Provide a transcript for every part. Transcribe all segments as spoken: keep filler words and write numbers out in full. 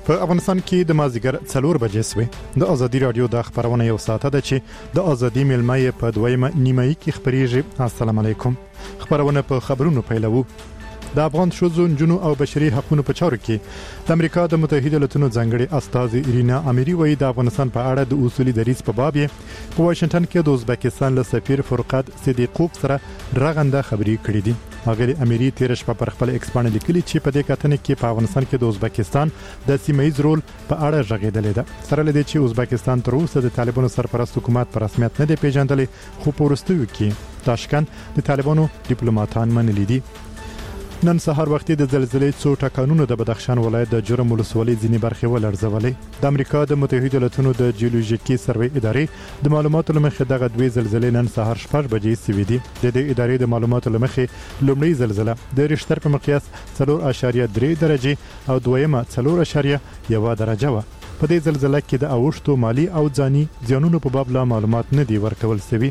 په افغانستان کې د مازیګر څلور بجې سوې د ازادي رادیو د خبرونه یو ساعت ده چې د ازادي ملمای په دویمه نیمه کې خبريږي. السلام علیکم. خبرونه په خبرونو پیلوو. د افغان شوزو جنو او بشري حقوقو په چارو کې د امریکا د متحده ایالاتونو ځانګړي استاذ ایرینا امیری وایي د افغانستان په اړه د اصولي دریځ په باب په واشنگټن کې د ازبکستان له سفیر فرقات صدیقوف سره رغنده خبري کړې دي. هغه امیری تیر شپه پر خپل ایکس باندې لیکلي چې په دې کتنې کې په افغانستان کې د ازبکستان د سیمایي رول په اړه ژغېدلې ده. سره لدې چې ازبکستان تر اوسه د طالبانو سرپرست حکومت په رسمیت نه دی پیژندلې، خو په وروستیو کې تاشکند د طالبانو ډیپلوماټان منلي دي. نن سهار وختي د زلزلې څو ټکانونو د بدخشان ولایت د جرم ولسوالۍ ځینې برخې ولړزولې. د امریکا د متحده ایالاتونو د جیولوژیکي سروې ادارې د معلوماتو لمخې دغه دوی زلزلې نن سهار شپږ بجې سوي دي. د دې ادارې د معلوماتو لمخې لومړی زلزله د ریشتر په مقیاس څلور اعشاریه درې درجه او دویمه څلور اعشاریه یو درجه و. په دې زلزلې کې د اوښتو مالی او ځاني زیانونو په باب لا معلومات نه دي ورکول شوي.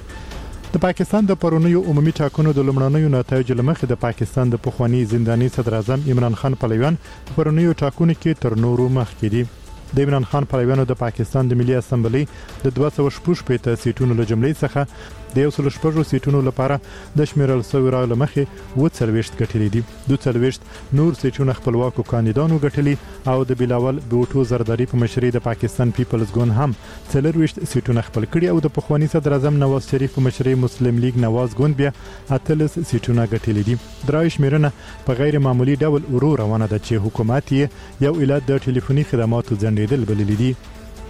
د پاکستان د پرونیو عمومي ټاکنو د لومړنیو نتایجو لمخې د پاکستان د پخوانی زنداني صدر اعظم عمران خان پلویان په پرونیو ټاکنو کې تر نورو مخکې دي. د عمران خان پلویانو د پاکستان د ملي اسمبلی د دوه سوه شپږ پېته سیټونو له جملې څخه د یو سل شپږ سیټونو لپاره د شمیرل شوی راو لمخې و څلوېښت ګټلې دي. دوه څلوېښت نور سیټونه خپلواکو کاندیدانو ګټلي او د بلاول بوټو زرداری په مشرۍ د پاکستان پیپلز ګوند هم څلوېښت سیټونه خپل کړي او د پخوانی صدر اعظم نواز شریف په مشرۍ مسلم لیگ نواز ګوند بیا اتلس سیټونه ګټلې دي. درای شمیرنه په غیر معمولی ډول ورو روانه ده چې حکومت یې یو علت د ټلیفوني خدماتو ځنډېدل بللی دي.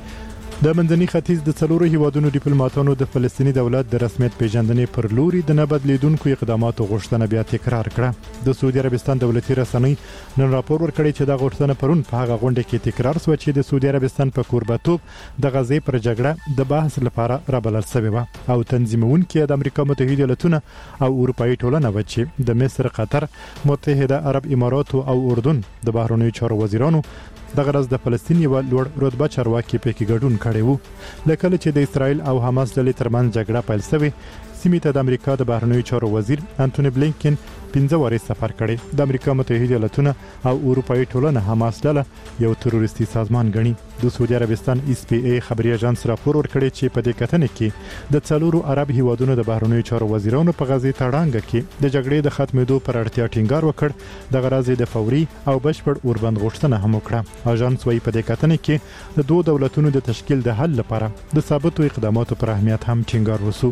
د منځني ختیځ د څلورو هیوادونو ډیپلوماټانو د فلسطیني دولت د رسمیت پیژندنې پر لوري د نه بدلیدونکو اقداماتو غوښتنه بیا تکرار کړه. د سعودي عربستان دولتي رسنۍ نن راپور ورکړی چې دا غوښتنه پرون په هغه غونډه کې تکرار شوه چې د سعودي عربستان په کوربه‌توب د غزې پر جګړه د بحث لپاره رابلل شوې وه او تنظیمونکي د امریکا متحده ایالاتونه او اروپאי ټولنه و چې د مصر، قطر، متحده عرب امارات او اردن د بهرنیو چارو وزیرانو د غرض د فلسطین یو لوړ رتبه چارواکي پکې ګډون کړي وو. لکه چې د اسرائیل او حماس ډلې ترمنځ جګړه پیل شوه، سیمې ته د امریکا د بهرنیو چارو وزیر انټونی بلینکن پنځه واري سفر کړي. د امریکا متحده ایالاتونه او اروپאי ټولنه حماس ډله یو تروریستي سازمان ګڼي. د سعودي عربستان اس پی ای خبري اژانس راپور ورکړی چې په دې کتنې کې د څلورو عرب هیوادونو د بهرنیو چارو وزیرانو په غزې تړانګه کې د جګړې د ختمېدو پر اړتیا ټینګار وکړ. د غرض د فوري او بشپړ اوربند غوښتنه هم وکړه. اژانس وايي په دې کتنې کې د دوه دولتونو د تشکیل د حل لپاره د ثابتو اقداماتو پر اهمیت هم ټینګار وسو.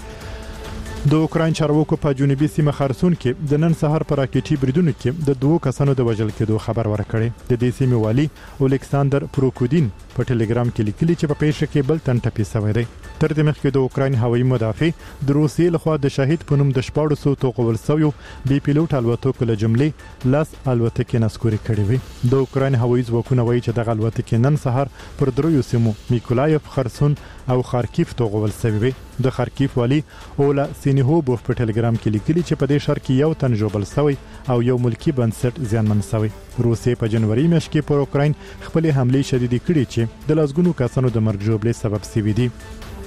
د اوکراین چارواکو په جنوبي سیمه خرسون کې د نن سهار پر راکټي بریدونو کې د دوه کسانو د وژل کېدو خبر ورکړی. د دې سیمې والي الیکساندر پروکودین په ټلګرام کې لیکلي چې په پیښه کې بل تن ټپي شوی دی. تر دې مخکې د اوکراین هوایي مدافع د روسیې لخوا د شهید په نوم د شپاړس سوه توغول شویو بي پیلوټ الوتکو له جملې لاس الوتکې نسکوري کړې وي. د اوکراین هوایي ځواکونه وایي چې دغه الوتکې نن سهار پر دریو سیمو میکولایف، خرسون او خارکیف توغول شوی وي. د خارکیف والی اولا سینیهوبوف په ټلګرام کې لیکلي چې په دې ښار کې یو تن ژوبل شوی او یو ملکی بنسټ زیانمن شوی. روسیې په جنوري میاشت کې پر اوکراین خپل حملې شدیدې کړې چې د لاسګونو کسانو د مرګ ژوبلې سبب شوي دي.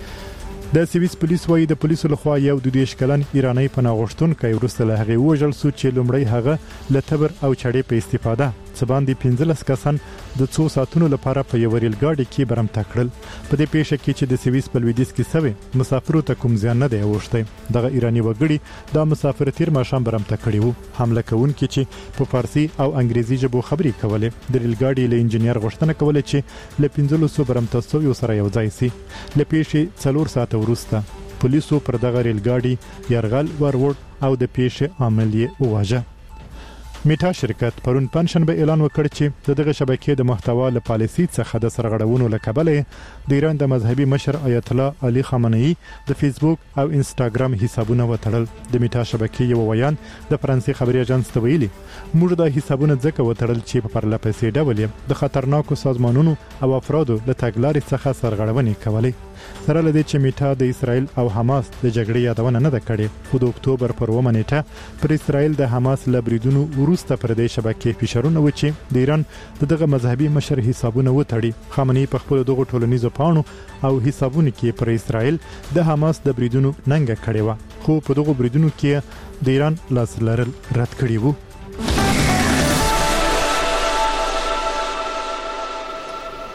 د سویس پولیس وايي د پولیسو لخوا یو د دوه کلن ایرانی پناه غوښتونکی وروسته له هغې وژل شو چې لومړی هغه له تبر او چړې په استفاده څه باندې پنځلس کسان د څو ساعتونو لپاره په یو ریل ګاډي کې برمته کړل. په دې پیښه کې چې د سویس په لویدیځ کې سوي مسافرو ته کوم زیان نه دی اوښتی. دغه ایرانی وګړي دا مسافر تیر ماښام برمته کړي وو. حمله کوونکي چې په فارسي او انګریزي ژبو خبرې کولې د ریل ګاډي له انجنیر غوښتنه کوله چې له پنځلسو برمته شویو سره یو ځای شي. له پیښې څلور ساعته وروسته پولیسو پر دغه ریل ګاډي یرغل وروړ او د پیښې عامل یې وواژه. میټا شرکت پرون پنځشنبه اعلان وکړ چې دغه شبکې د محتوا له پالیسي څخه د سرغړونو له کبله د ایران د مذهبي مشر آیت الله علي خامنه‌ای د فیسبوک او انستګرام حسابونه وتړل. د میټا شبکې یو ویان د فرانسې خبري اژانس ته ویلي موږ د حسابونه ځکه وتړل چې په پرلپسې ډول د خطرناکو سازمانونو او افرادو له تګلارې څخه سرغړونې کولې. سره لدې چې میټا د اسرائیل او حماس د جګړې یادونه نه ده کړې، خو د اکتوبر پر اوومه نیټه پر اسرائیل د حماس له بریدونو وروسته پر دې شبکې فشارونه و چې د ایران دغه مذهبي مشر حسابونه وتړي. خامنه‌ای په خپل دغه ټولنیزو پاڼو او حسابونو کې پر اسرائیل د حماس د بریدونو ننګه کړې و، خو په دغه بریدونو کې د ایران لاس لرل رد کړی وو.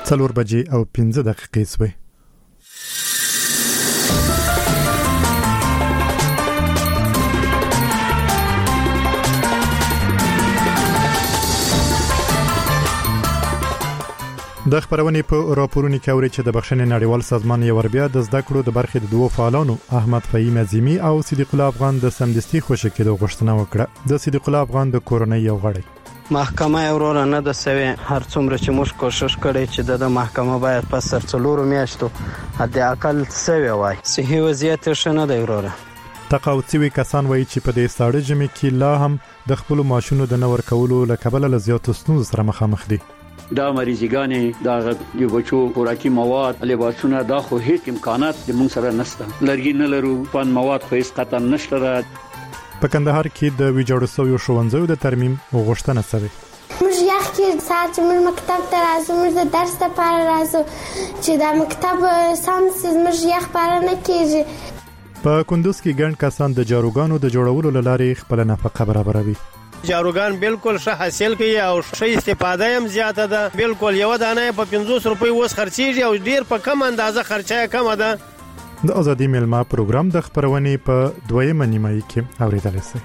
څلور بجې او پنځه دقیقې شوې. د خبرونې په راپورونو کې اوري چې د بخښنې نړیوال سازمان یو وربیا د زده کړو د برخې د دوه فعالانو احمد فهیم عظیمی او صدیق الله افغان د سمدستي خوشی کېدو غوښتنه وکړه. د صدیق الله افغان د کورنۍ یو غړی محکمه اورور نه د سوي هر څومره چې موږ کوشش کړی چې د محکمه باید پس تر څلورو میاشتو حد اقل سوي وای صحي وضعیت شنه دی اورور. تقاوتي کسان وایي چې په دې ساړه ژمي کې لا هم د خپل ماشونو د نور کولو لکبل له زیاتو ستونزو سره مخامخ دي. دا مریضګانې دا یو بچو خوراکي مواد لباسونه دا خو هیڅ امکانات د موږ سره نشته. لرګي نه لرو، پان مواد خو هیڅ قطعا نشته. په کندهار کې د ویجاړو شویو ښوونځیو د ترمیم غوښتنه شوې. موږ یخ کې سات موږ مکتب ته راځو، موږ د درس لپاره راځو چې دا مکتب سم سي، موږ یخ پاره نه کیږي. په کندوز کې ګڼ کسان د جاروګانو د جوړولو لپاره خپل نفقه برابروي. جاروګان بالکل ښه حاصل کوي او ښه استفاده هم زیاته ده. بالکل یو دانه په پنځوس روپۍ وس خرڅيږي او ډیر په کم اندازه خرچه کم ده. د ازادي ملما پروګرام د خبرونې په دویمه نیمایي کې اوریدل شي.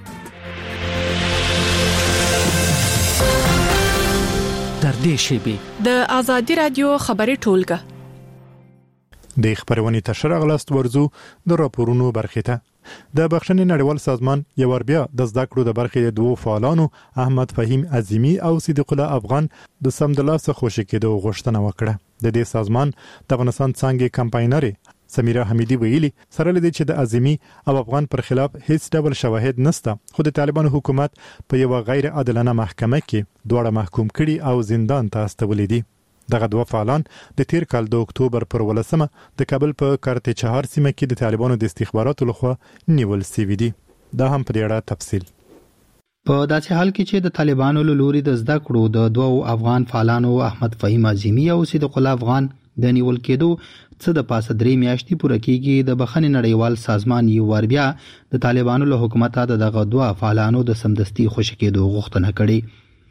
تر دې شی د ازادي رادیو خبري ټولګه د خبرونې تشر غلست ورزو د راپورونو برخه ته. د بخښنې نړیوال سازمان یو وربیا د زده کړو د برخې د دوه فعالانو احمد فهیم عظیمی او صدیق الله افغان د سمدلاسه خوشی کېدو غوښتنه وکړه. د دې سازمان د افغانستان څنګه کمپاینر سمیرا حمیدی ویلي سره لدی چې د عظیمی او افغان پر خلاف هیڅ ډول شواهد نشته، خو د طالبانو حکومت په یو غیر عادلانه محکمه کې دوړه محکوم کړي او زندان ته استولې دي. دغه دوه فعالان د تیر کال د اکتوبر پر ولسمه د کابل په کارته چهار سیمه کې د طالبانو د استخباراتو لخوا نیول شوي دي. دا هم په اړه تفصیل. په داسې حال کې چې د طالبانو له لوري د زده کړو د دوه افغان فعالانو احمد فهیم عظیمی او صدیق الله افغان د نیول کېدو څه د پاسه درې میاشتې پوره کېږي، د بخښنې نړیوال سازمان یو وربیا د طالبانو له حکومت دغه دوه فعالانو د سمدستي خوشی کېدو غوښتنه کړې.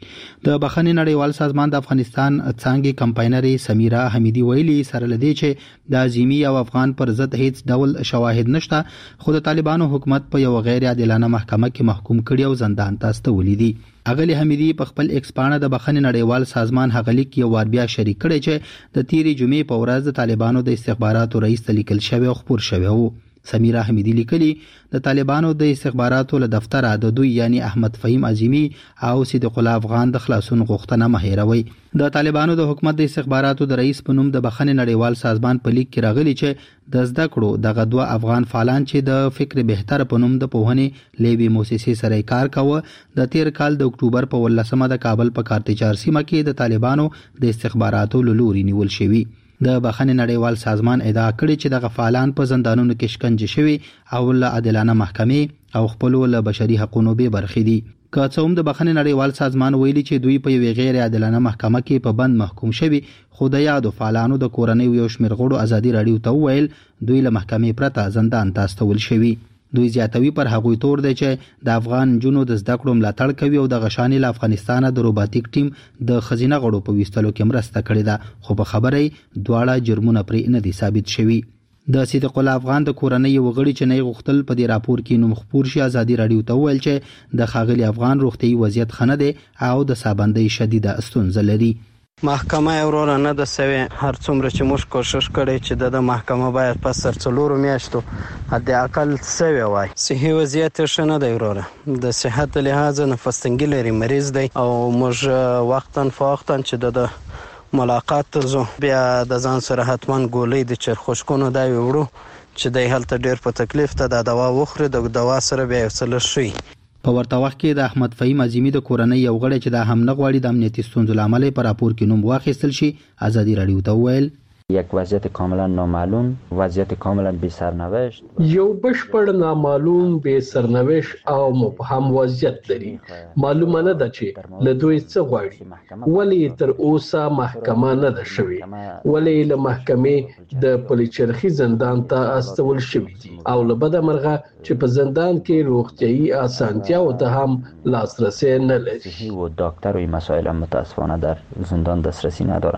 د بخښنې نړیوال سازمان د افغانستان څنګه کمپاینر سمیرا حمیدی ویلي سره لدی چې د عظیمی او افغان پر ضد هیڅ ډول شواهد نشته، خو د طالبانو حکومت په یو غیر عادلانه محکمه کې محکوم کړي او زندان ته استولې دي. اغلی حمیدی په خپل ایکس پاڼه د بخښنې نړیوال سازمان هغلیک یو وربیا شریک کړي چې د تیری جمعې په ورځ د طالبانو د استخباراتو رئیس لیکل شوی او خبر شوی وو. سمیرا حمیدی لیکلی د طالبانو د استخباراتو له دفتره د دوی یعنی احمد فهیم عظیمی او صدیق الله افغان د خلاصون غوښتنه مهیروي. د طالبانو د حکومت د استخباراتو د رئیس په نوم د بخښنې نړیوال سازمان په لیک کې راغلي چې د زده کړو دغه دوه افغان فعالان چې د فکر بهتر په نوم د پوهنې لیبي موسسې سره کار کاوه د تیر کال د اکتوبر په ولسمه د کابل په کارته چهار سیمه کې د طالبانو د استخباراتو له لوري نیول شوی. د بخښنې نړیوال سازمان ادعا کړې چې دغه فعالان په زندانونو کې شکنجه شوي او له عادلانه محکمې او خپل له بشري حقوقو به برخې دي. که څه هم د بخښنې نړیوال سازمان ویلي چې دوی په یو غیر عادلانه محکمه کې په بند محکوم شوي، خو د یادو فعالانو د کورنۍ یو شمېر غړو ازادي رادیو ته ویل دوی له محکمې پرته زندان ته استول شوي. دوی زیاتوي پر هغوی تور دی چې د افغان جنو د زده کړو ملاتړ کوي او د غشانې له افغانستان د روباتیک ټیم د خزینه غړو په ویستلو کې مرسته کړې ده، خو په خبرې دواړه جرمونه پرې نه دي ثابت شوي. د صدیق الله افغان د کورنۍ وګړي چې نه غوښتل په دې راپور کې نوم خپور شي ازادي رادیو ته ویل چې د خاغلی افغان روغتي وضعیت خنه دی او د سابندۍ شدیده ستونزه لري. محکمه اورور نه د سوي هر څومره چې موږ کوشش کړی چې د محکمه باید پس تر څلورو میاشتو حد اقل سوي وای صحي وضعیت شنه دی اورور. د صحت لحاظ نفس تنګي لري، مریض دی او موږ وختن فوختن چې د ملاقات ترزو بیا د ځان سره حتمان ګولې د چرخوشکونو دا وړو چې د هلته ډیر په تکلیف ته د دوا وخوري، د دوا سره بیا وصل شي. په ورته وخت کې د احمد فهیم عظیمی د کورنۍ یو غړی چې د هم نه غواړي د امنیتي ستونزو لامل په راپور کې نوم واخیستل شي ازادي رادیو ته ویل یک وضعیت کاملا نامعلوم، وضعیت کاملا بی سرنوشت، یو بشپړ نامعلوم بی سرنوشت او مبهم وضعیت لري. معلومه نه ده چې له دوی څه غواړي، ولی تر اوسه محکمه نه ده شوې، ولی له محکمې د پلیچرخي زندان ته استول شوي دي او له بده مرغه چې په زندان کې روغتیايي اسانتیاو ته هم لاسرسی نه لري و دکتر و این مسائل هم متاسفانه در زندان دسترسی ندارن.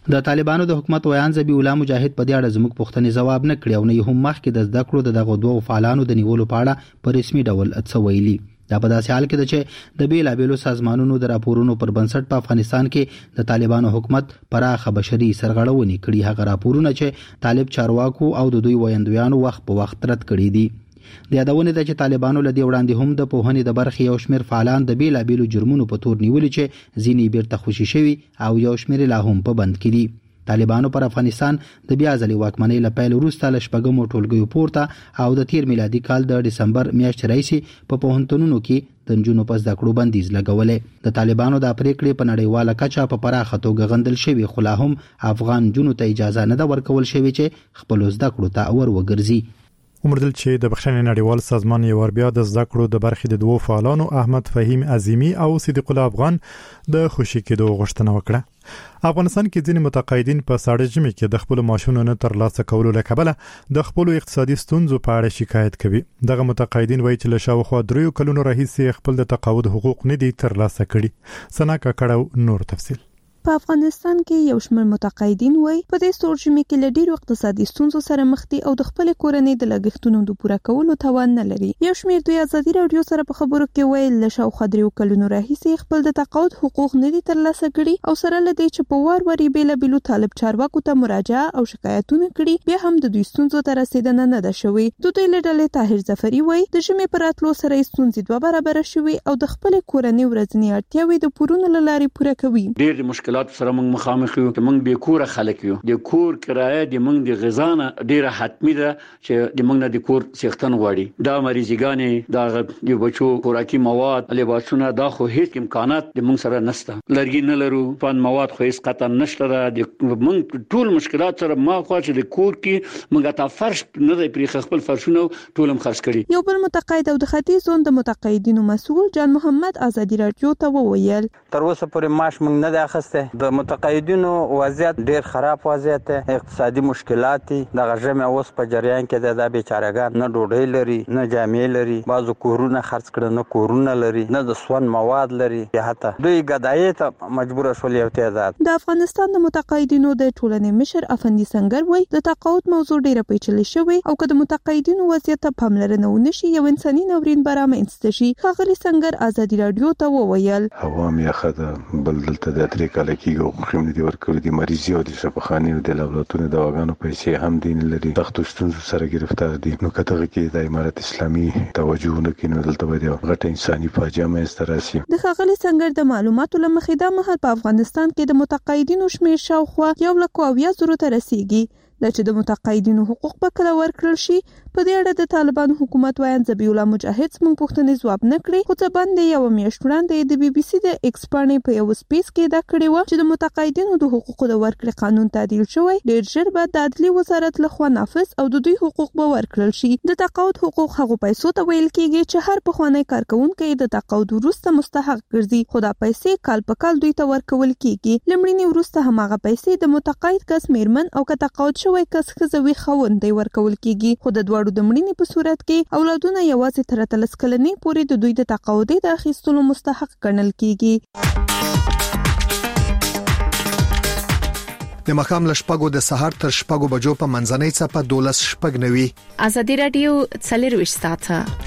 د طالبانو د حکومت ویان ذبیح الله مجاهد په دې اړه زموږ پوښتنې ځواب نه کړی او نه هم مخکې د زده کړو د دغه دوه فعالانو د نیولو په اړه په رسمي ډول څه ویلي. دا په داسې حال کې ده چې د بیلابیلو سازمانونو د راپورونو پر بنسټ په افغانستان کې د طالبانو حکومت پراخه بشري سرغړونې کړي. هغه راپورونه چې طالب چارواکو او د دوی ویاندویانو وخت په وخت رد کړي دي. د یادونه ده چې طالبانو له دې وړاندې هم د پوهنې د برخې یو شمېر فعالان د بیلابیلو جرمونو په تور نیولي چې ځینې بیرته خوشي شوي او یو شمېر لا هم په بند کې دي. طالبانو پر افغانستان د بیا ځلې واکمنۍ له پیل وروسته له شپږمو ټولګیو پورته او د تیر میلادي کال د ډسمبر میاشتې راهیسې په پوهنتونونو کې د نجونو په زده کړو بندیز لګولې. د طالبانو د پریکړې په نړیواله کچه په پراخه توګه غندل شوی، خو لا هم افغان نجونو ته اجازه نه ده ورکول شوې چې خپل زده کړو ته ور وګرځي. ومردل چې د بخښنې نړیوال سازمان یو ور بیا د زده کړو د برخې د دوه فعالانو احمد فهیم عظیمی او صدیق الله افغان د خوشی کېدو غوښتنه وکړه. افغانستان کې ځینې متقاعدین په ساړه ژمي کې د خپل معاشونو نه ترلاسه کولو له کبله د خپل اقتصادي ستونزو په اړه شکایت کوي. دغه متقاعدین وایي چې له شاوخوا دریو کلونو راهیسې خپل د تقاعد حقوق نه دي ترلاسه کړي. سنا کاکړو نور تفصیل. په افغانستان کې یو شمېر متقاعدین وایي په دې سوړ ژمي کې له ډېرو اقتصادي ستونزو سره مخ دي او د خپل کورنۍ د لګښتونو د پوره کولو توان نه لري. یو شمېر دوی ازادي راډیو سره په خبرو کې ویل له شاوخوا دریو کلونو راهیسې خپل د تقاعد حقوق نه دي ترلاسه کړي او سره له دې چې په وار وار بیلابیلو طالب چارواکو ته مراجعه او شکایتونه کړي، بیا هم د دوی ستونزو ته رسیدنه نه ده شوې. د دوی له ډلې طاهر ظفري وایي د ژمي په راتلو سره ستونزې دوه برابره شوې او د خپل کورنۍ ورځنی اړتیاوې د پورونو له لارې پوره کوي. ډېر مشکلات سره موږ مخامخ یو چې موږ به کور خلک یو د کور کرایه د موږ د غذا نه ډیره حتمی ده چې د موږ نه د کور سیختن غواړي. دا مریضګانې دا یو بچو خوراکي مواد لباسونه دا خو هیڅ امکانات د موږ سره نشته. لرګي نه لرو، پان مواد خو هیڅ قطعا نشته. د موږ ټول مشکلات سره ما خو چې د کور کې موږ ته فرش نه دی پرې خپل فرشونه ټول هم خرڅ کړي. یو بل متقاعد او د ختیځ زون د متقاعدینو مسؤل جان محمد ازادي راډیو ته وویل تر اوسه پورې معاش موږ نه دی اخیسته. د متقاعد دینو وضعیت ډیر خراب وضعیت دی، اقتصادي مشکلات دي. د غژمه اوس په جریان کې د بیچارهګان نه ډوډۍ لري، نه جامې لري، بعضو کورونه خرڅ کړي نه کورونه لري، نه د سون مواد لري، حتی دوی ګدایي ته مجبور شول. یو تعداد د افغانستان د متقاعدینو د ټولنې مشر افندي سنگر وایي د تقاعد موضوع ډیره پیچلې شوې او که د متقاعدینو وضعیت ته پاملرنه ونشي یو انساني ناورین به رامنځته شي. ښاغلي سنگر ازادي راډیو ته وویل هوا مې ښه بل دلته د درې کاله کېږي دي ورکړي دي مریضي او د شفاخانې او د لابراتوار دواګانو پیسې هم دین لري. سختو ستونزو سره گرفتار دي. نو کته کې د امارات اسلامي توجه نه کینو دلته به غټه انساني فاجعه مې ستراسي. د ښاغلي سنگر د معلوماتو لمخې دا مهال په افغانستان کې د متقاعدینو شمېر شاوخوا یو لک او اویا زرو ته رسیږي. دا چې د متقاعدینو حقوق به کله ورکړل شي په دې اړه د طالبانو حکومت ویان ذبیح الله مجاهد څخه پوښتنې ځواب نه کړي. خو څه باندې یو میاشت وړاندې د بي بي سي د ایکس پاڼې په یو سپیس کې دا کړی و چې د متقاعدینو د حقوقو د ورکړې قانون تعدیل شوی ډیر ژر به د عدلي وزارت لخوا نافذ او د دوی حقوق به ورکړل شي. د تقاعد حقوق هغه پیسو ته ویل کېږي چې هر پخوانی کارکونکي د تقاعد وروسته مستحق ګرځي، خو دا پیسې کال په کال دوی ته ورکول کېږي. لمړینی وروسته هماغه پیسې د متقاعد کس میرمن او که تقاعد شوی کس ښځوي خاوند دی ورکول کېږي. خو د دواړو د مړینې په صورت کې اولادونه یوازې تر اتلس کلنۍ پورې د دوی د تقاعد د اخیستلو مستحق ګڼل کېږي. د مخام لشپګو د سحر تر شپګو بجو په منځنۍ صفه دولس شپګ نوي. ازادي راډیو څلور ساعته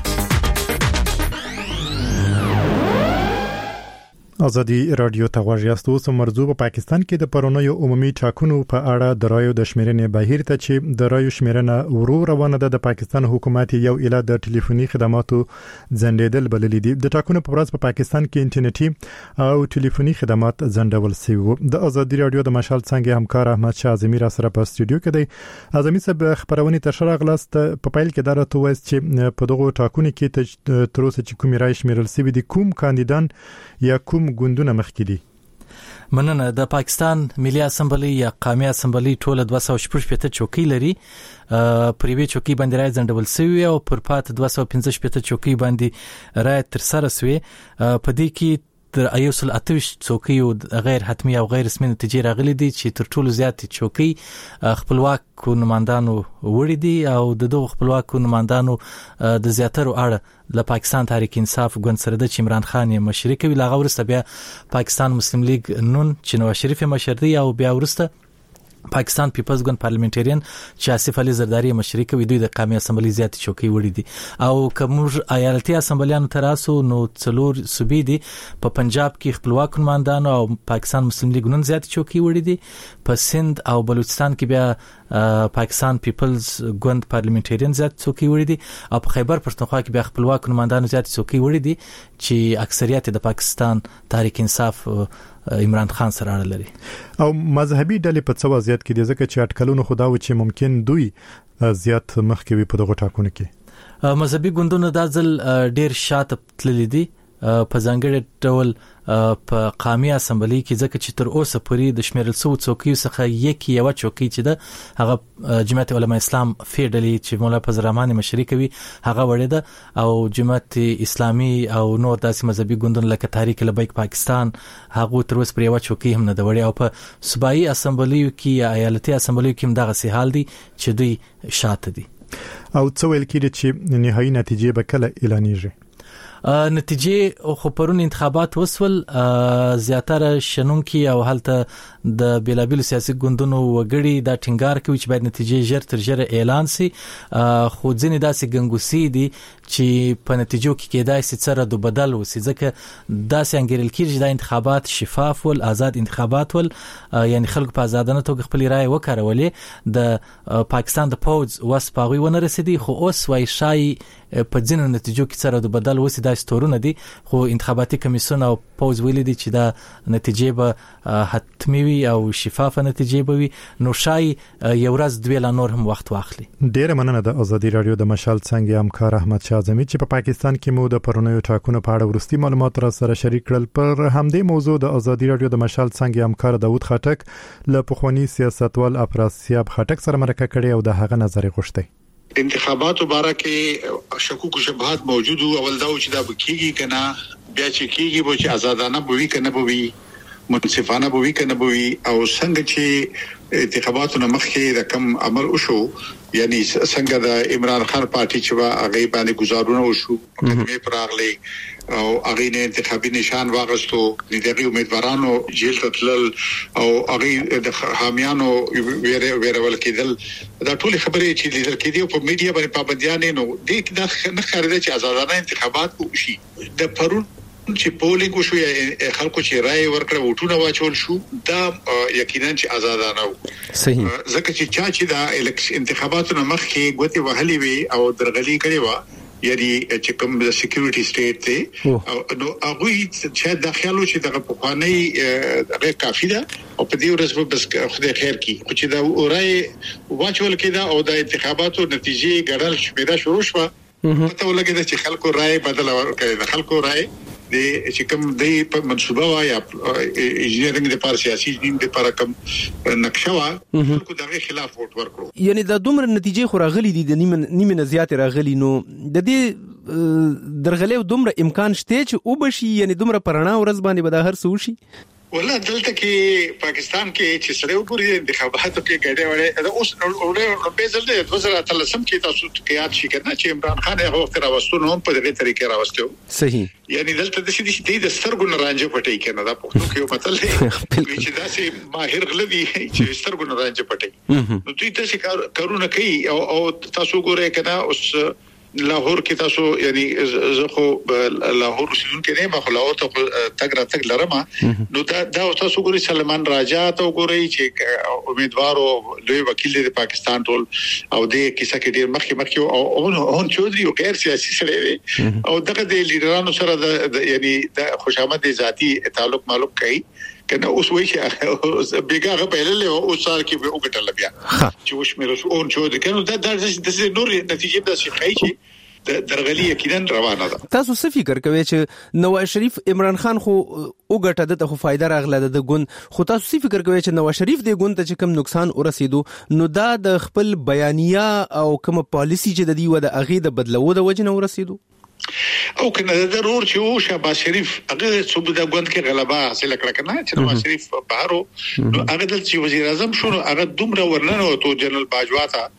ازادي رادیو ته غوږ یاست. اوس مرزو په پاکستان کې د پرونیو عمومي ټاکنو په اړه د رایو د شمیرنې بهیر ته چې د رایو شمیرنه ورو روانه ده د پاکستان حکومت یو اله د ټلیفوني خدماتو ځنډېدل بللې دي. د ټاکنو په ورځ په پاکستان کې انټرنیټي او ټلیفوني خدمات ځنډول شوي وو. د ازادي رادیو د مشال څنګه همکار احمد شاه اعظمي را سره په استودیو کې دی. اعظمي صاحب خبرونه تر شرغ لاست په پایل کې درته وایي چې په دغه ټاکنو کې تر اوسه چې کوم رای شمیرل شوی دي کوم کاندیدان یا کوم ګوندونه مخکې دي. مننه. د پاکستان ملي اسمبلی یا قومي اسمبلی ټول دوه سوه شپږ شپږ چوکۍ لري. پر یوې چوکۍ باندې رای ځنډول شوی او پر پات دوه سوه پنځه شپږ چوکۍ باندې رای تر سره شوی. په دې کې تر ایوسل اتوش چوکۍ او غیر حتمی او غیر رسمي نتیجې راغلي دي چې تر ټولو زیات چوکۍ خپلواک نمائندانو وړي دي او د دوه خپلواک نمائندانو د زیاترو اړه له پاکستان تحریک انصاف ګوند سره د عمران خان مشري کوي. لاغه ورسته بیا پاکستان مسلم لیگ نون چې نواز شریف مشر دی او بیا ورسته پاکستان پیپلز ګوند پارلیمنټریان چې آصف علي زرداری مشري کوي دوی د قومي اسمبلی زیات چوکۍ وړي دي او کومر ایالتي اسمبلیانو تراسو نو څلور صوبې دي په پنجاب کې خپلواک نمائندان او پاکستان مسلم لیگ نن زیات چوکۍ وړي دي په سند او بلوچستان کې بیا پاکستان پیپلز ګوند پارلیمنټریان زیات چوکۍ وړي دي او په خیبر پښتونخوا کې بیا خپلواک نمائندان زیات چوکۍ وړي دي چې اکثریت د پاکستان تحریک انصاف عمران خان سره اړه لري او مذهبي ډلې په څو وضعیت کې دي ځکه چې اټکلونه خدا و چې ممکن دوی زیات مخکې وي په دغه ټاکنو کې مذهبي ګوندونه د ځل ډیر شاته تللي دي په ځانګړي ډول په قومي اسمبلی کې ځکه چې تر اوسه پورې د شمیرل سو څوکۍ څخه یک یو چوکۍ چې ده هغه جماعت علماء اسلام فیډلی چې مولا فضل الرحمن مشري کوي هغه وړه ده او جماعت اسلامي او نور داسې مذهبي ګوندونه لکه تحریک لبیک پاکستان هغه تر اوسه پورې یو چوکۍ هم نه ده وړي او په صوبایي اسمبلی کې یا ایالتي اسمبلی کې هم دغه سي حال دي چې دوی شاته دي او څو ویل کېږي چې نهایي نتیجې به کله اعلانېږي نتیجې او خبرون انتخابات وسول زیاتره شنونکي او هلته د بیلابل سیاسي ګوندونو وګړي دا ټینګار کوي چې باید نتیجې ژر تر ژره اعلان شي خو ځینې داسې ګنګوسي دي چې په نتیجو کې کېدای شي څه رد بدل وسی ځکه داسې انګیرل کېږي دا انتخابات شفاف ول آزاد انتخابات ول یعنی خلک په آزادانه توګه خپل رائے وکړولې د پاکستان د پوز وسپاوی ونه رسیدي خو اوس وای شای په ځینو نتیجو کې څه رد بدل وسی دا ستورونه دي خو انتخاباتي کمیسیون او پوز ویل دي چې دا نتیجې به حتمی وي او شفافه نتیجې به وي نو شای یو ورځ دوی لا نور هم وخت واخلي ډیره مننه د ازادي رادیو د مشال څنګه همکار احمد شاه زمي چې په پاکستان کې مو د پرونیو ټاکنو په اړه ورستي معلومات را سره شریک کړل پر همدې موضوع د ازادي رادیو د مشال څنګه همکار داوود خټک له پخوانی سیاستوال افراسیاب خټک سره مرکه کړې او د هغه نظر غوښتي انتخاباتو باره کې شکوک او شبهات موجود او اول دا چې دا بکیږي کنه بیا چې کیږي به چې آزادانه بوي کنه بوي منصفانه بوي کنه بوي او څنګه چې انتخاباتو مخکې د کم عمل وشو یعنی څنګه د عمران خان پارټي چې وا هغه باندې گزارونه وشو مې پراغلي او هغه نه انتخابي نشان واغستو د دغه امیدوارانو جیل ته تلل او هغه د حامیانو ویره ویرول کېدل دا ټول خبرې چې لیدل کېدي په میډیا باندې پابندیان نه دي دا نه ښکارېده چې آزادانه انتخابات وشي د پرون چې پولینګ وشو خلکو چې رائے ورکړه وټونه واچول شو دا یقینا چې آزادانه وو صحیح ځکه چې چا چې دا الکشن انتخاباتو مخکې ګوتې وهلې وي او درغلي کړې و یعنی چې کوم د سکیورټي سټیټ ته نو هغه چې د خیالو چې د پخوانی هغه کافی ده او په دې ورځ به بس خدای خیر کی خو چې دا رائے واچول کېده او د انتخاباتو نتیجې ګړل شمیره شروع شوه پته ولګیده چې خلکو رائے بدل ورکړي خلکو رائے د چې کوم د په منصوبه وا یا انجینرینګ د پاره سیاسي دین د پاره کوم نقشه وا خلکو دغه خلاف ووټ ورکړو یعنی د دومره نتیجې خو راغلي دي د نیمه نیمه زیات راغلي نو د دې درغلې دومره امکان شته چې او بشي یعنی دومره پرانا ورځ باندې به د هر څه وشي ولا دلته کې پاکستان کې چې سره وګوري انتخاباتو کې ګډه وړه دا اوس اورې په ځل د دوه زره اتلسم کې تاسو کې یاد شي کنه چې عمران خان هغه وخت راوستو نو په دغه طریقې راوستو صحیح یعنی دلته د شې د سترګو نرانجه پټي کنه دا په خو کې مطلب چې دا سي ماهر غلدي چې سترګو نرانجه پټي نو دوی تاسو کارونه کوي او تاسو ګورئ کنه اوس لاهور کې تاسو یعنی زه خو لاهور اوسیدونکو کې نه ما خو لاهور ته تګ را تګ لرم نو دا دا تاسو ګورئ سلمان راجا ته ګورئ چې امیدوار او لوی وکیل دی پاکستان ټول او د کیسه کې ډیر مخکې مخکې او هون چودري او غیر سیاسي سره دی او دغه د لیډرانو سره د یعنی د خوشامد ذاتی تعلق معلوم کوي کنه اوس وایي چې بیګه په لاله او سار کې به وګټل بیا چې وښ مې رسو اون چود کنه دا د نور نتیجې د شي کوي چې درغلي یقینا روانه ده تاسو څه فکر کوئ چې نواز شریف عمران خان خو وګټه د خو فائدہ راغله د ګوند خو تاسو څه فکر کوئ چې نواز شریف د ګوند ته چې کم نقصان ورسېدو نو دا د خپل بیانیه او کوم پالیسی چې د دی و د اغه د بدلو د وجنه ورسېدو او کنه ضرور چې او شهباز شریف هغه صوب د ګوند کې غلبه حاصل کړه کنه چې نواز شریف بهارو نو هغه د وزیر اعظم شو هغه دومره ورننه او تو جنرال باجوا تا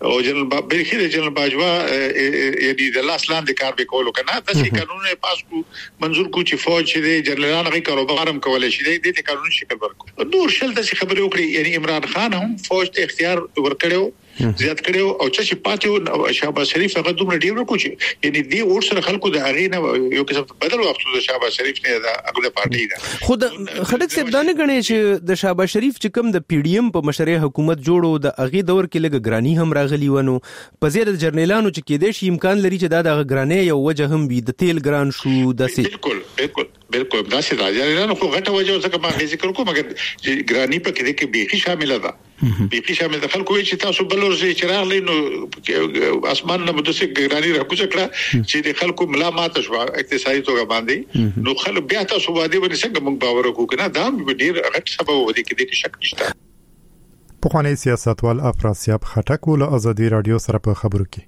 او جنرال بلخي د جنرال باجوا یعنی د لاس لاندې کار به کولو کنه تاسو قانون پاس کو منظور کو چې فوج چې جنرالان غي کاروبار هم کولای شي د دې قانون شکل ورکو نور شل د خبرې وکړي یعنی عمران خان هم فوج ته اختیار ورکړو زیات کړو او چې پاتې شهباز شریف هغه دومره ډیر ورکو چې یعنی دی اور سره خلکو د هغه نه یو قسم بدل وخت د شهباز شریف نه د هغه پارټي ده خود خټک صاحب دا نه غني چې د شهباز شریف چې کوم د پی ډی ایم په مشرۍ حکومت جوړو د اغه دور کې لګ ګرانی هم راغلی ونه په زیر د جرنیلانو چې کې د شي امکان لري چې دا د ګرانی یو وجه هم وي د تیل ګران شو داسې بالکل بالکل بالکل دا چې راځي نه خو غټه وجه څنګه ما ذکر کوم مګر چې ګرانی په کې کې به شامل ده به شامل ده خلکو چې تاسو بلور چې چراغ لینو اسمان نه مدسه ګرانی راکوځ کړه چې د خلکو ملامت شو اقتصادي توګه باندې نو خلک بیا تاسو باندې باندې څنګه موږ باور وکړو کنه دا به ډیر غټ سبب ودی کې د شک نشته پخوانی سیاستوال افراسیاب خټک ول ازادي رادیو سره په خبرو کې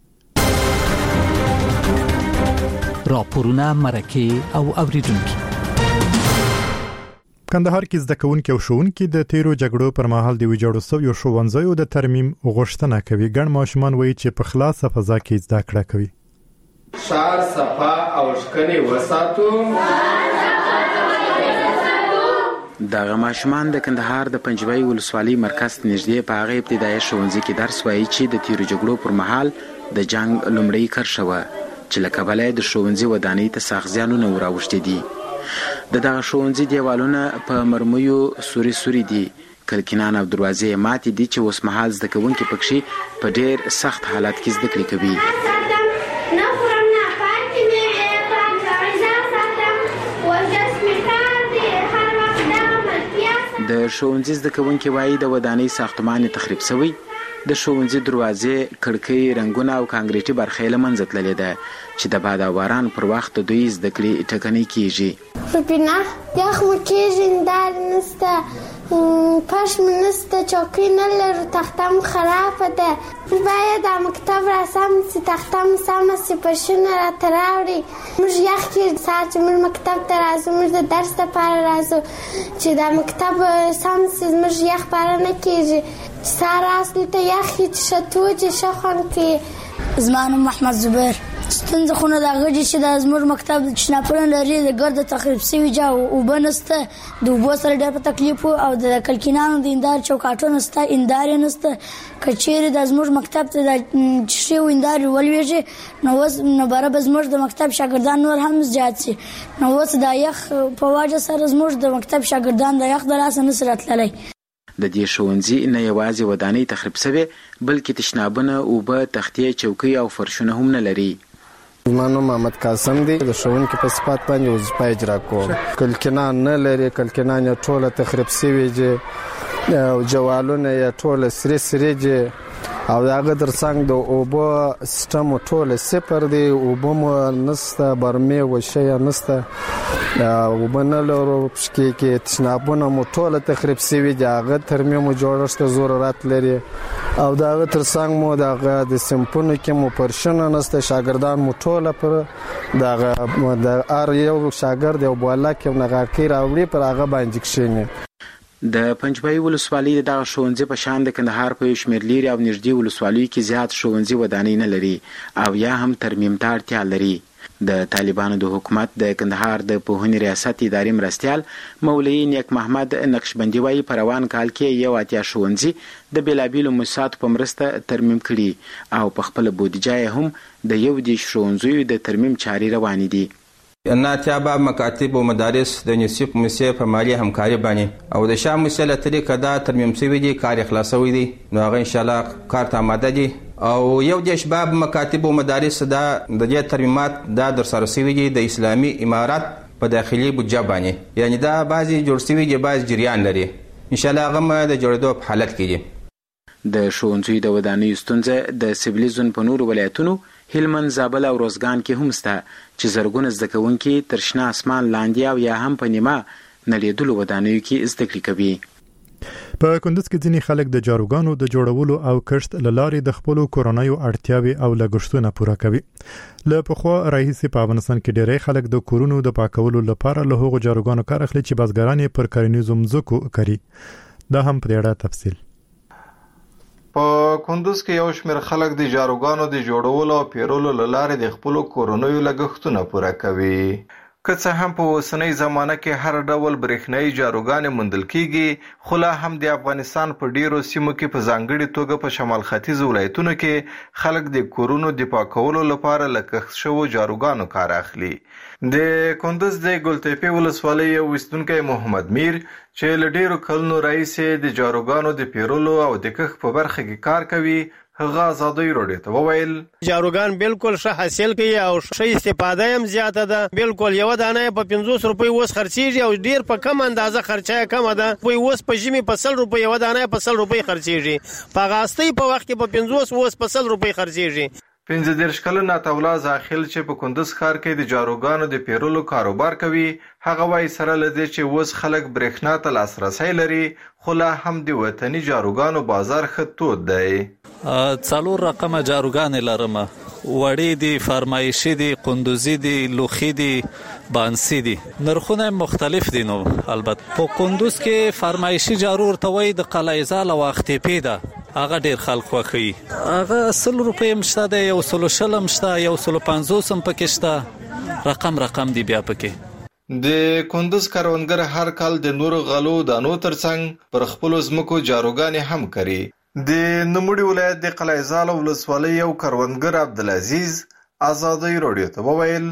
راپورونه مرکه او اوریدونکو کندهار کې زده کوونکي او ښوونکي د تیرو جګړو پر مهال د ویجاړو سویو ښوونځیو د ترمیم غوښتنه کوي ګڼ ماشومان وایي چې په خلاصه فضا کې زده کړه کوي شار صفا او شکني وساتو دغه ماشومان د کندهار د پنجوي ولسوالۍ مرکز نږدې په هغه ابتدایي ښوونځي کې درس وایي چې د تیرو جګړو پر مهال د جنگ لومړی کرښه و چې لکه بلې د ښوونځي ودانۍ ته ساغزيانونه وراوښتي دي د دغه ښوونځي دیوالونه په مرمیو سوري سوري دي کلکینان او دروازې ماتې دي چې اوس مهال زده کوونکي پکې په ډېر سخت حالت کې زده کړې کوي د ښوونځي زده کوونکي وایي د ودانۍ ساختمان تخریب شوی د ښوونځي دروازې کړکۍ رنگونه او کانکریټي برخې له منځه تللې ده چې د باد او باران پر وخت دوی زده کړې ټکنۍ کیږي په بنا یخ مو کېږي دار نسته پاش منسته چوکۍ نه لرو تختم خراب ده باید د مکتب راسم چې تختم سمه سي پښنه راته راوړي موږ یخ کې ساعت موږ مکتب ته راځو موږ د درس لپاره راځو چې د مکتب سم سي موږ یخ پاره نه کېږي سارا اصل ته یخ چې شتوجه شخن کې زمان محمد زبیر ستنځ خونه د غږی چې د ازمر مکتب شناپرن لري د ګرد تخریب سوي جاو او بنسته د وبو سره ډېر په تکلیف او د کلکینانو د اندار چوکاټونو ستا اندار نسته کچېره د ازمر مکتب ته د شی ویندار ولويږي نو وس نو بار بزمر د مکتب شاګردان نور هم زیات شي نو وس د یخ په واجه سره ازمر د مکتب شاګردان د یخ د لاس نه سره تللی د دې ښوونځي نه یوازې ودانۍ تخریب شوی بلکې تشنابونه او به تختې چوکۍ او فرشونه هم نه لري زمانو محمد قاسم دی د ښوونکي په صفات باندې وظیفه اجرا کوم کلکینان نه لري کلکینان ټوله تخریب شوی دي او جوالونه یې ټوله سری سری دي او هغه درڅنګ د اوبو سیستم ټوله صفر دی اوبو مو نسته برمه وشي نسته او بنلورو پښکې کې تشنابونه مو ټوله تخریب شوی دي هغه ترمیم جوړښت ضرورت لري او دا هغه ترڅنګ مو دغه د سمپونو کې مو پرشنه نسته شاګردان مو ټوله پر دغه د ار یو شاګرد یو بولا کې نغاړکی راوړي پر هغه باندې کښینی د پنجوي ولسوالۍ د ښوونځي په شان د کندهار په شمیر لري او نږدې ولسوالۍ کې زیات ښوونځي ودانۍ نه لري او یا هم ترمیم ته اړتیا لري د طالبانو د حکومت د کندهار د پوهنې ریاست اداري مرستيال مولوي نیک محمد نقشبندي وايي په روان کال کې یو اتیا ښوونځي د بیلابیلو مسات په مرسته ترمیم کړي او په خپل بودیجه هم د یو د ښوونځیو د ترمیم چاري روان دي ناتیا با مکاتب و مدارس د نصیب مسیه په مالی همکاري باندې او د شام مسله طریقه دا ترمیم شوی دي کار خلاصوي دي نو هغه ان شاء الله کار ته آماده دي او یو د شباب مکاتب و مدارس دا د دې ترمیمات دا در سره شوی دي د اسلامي امارات په داخلي بودجه باندې یعنی دا بعضی جوړ شوی دي بعض جریان لري ان شاء الله هغه د جوړېدو په حالت کې دي د ښوونځي د ودانۍ ستونزه د سیبلی زون په نور ولایتونو هلمند زابل او روزګان کې هم سته چې زرګونه زده کوونکي تر شنه اسمان لاندې او یا هم په نیمه نلیدلو ودانیو کې زده کړې کوي په کندوز کې ځینې خلک د جاروګانو د جوړولو او کښت لارې د خپل کورونایو اړتیاوي او لګښتونه پوره کوي له پخوا راهیسې په افغانستان کې ډېری خلک د کورونو د پاکولو لپاره له هغو جاروګانو کار اخلي چې بزګران یې پر کرنیزو مځکو کوي دا هم په اړه تفصیل په کندوز کې یو شمېر خلک د جاروګانو د جوړولو او پیرولو له لارې د خپلو کورنیو لګښتونه پوره کوي. که څه هم په اوسنۍ زمانه کې هر ډول برېښنایي جاروګانې موندل کیږي، خو لا هم د افغانستان په ډیرو سیمو کې په ځانګړې توګه په شمال ختیځ ولایتونو کې خلک د کورونو د پاکولو لپاره له کښت شوو جاروګانو کار اخلي. د کندوز د ګلتپې ولسوالۍ یو اوسیدونکی محمد میر چې له ډیرو کلونو راهیسې د جاروګانو د پیرولو او د کښت په برخه کې کار کوي، هغه ازادۍ راډیو ته وویل جاروګان بالکل ښه حاصل کوي او ښه استفاده هم زیاته ده. بالکل یو دانه په پنځوس روپۍ اوس خرڅیږي او ډیر په کم اندازه خرچه کمه ده. وای اوس په ژمي په سل روپۍ یو دانه په سل روپۍ خرڅیږي، په اغاستۍ په وخت کې په پنځوس اوس په سل روپۍ خرڅیږي. پنځه دېرش کلن عطاالله زاخیل چې په کندوز ښار کې د جاروګانو د پیرولو کاروبار کوي، هغه وایي سره له دې چې اوس خلک برېښنا ته لاسرسی لري، خو لا هم د وطني جاروګانو بازار ښه تود دی. څلور رقمه جاروګانې لرمه، وړې دي، فرمایشي دي، قندوزي دي، لوخي دي، بانسي دي. نرخونه مختلف دي. نو البته په کندوز کې فرمایشي جارو ورته وایي د قلعه زال او اختیپې ده، هغه ډیر خلک خوښوي. هغه سل روپۍ هم شته دی، یو سلو شل هم شته، یو سلو پنځوس هم پکې شته، رقم رقم دی بیا پکې. د کندوز کروندګر هر کال د نورو غلو دانو ترڅنګ پر خپلو ځمکو جاروګانې هم کوي. د نوموړي ولایت د قلعه زال ولسوالۍ یو کروندګر عبدالعزیز ازادۍ راډیو ته وویل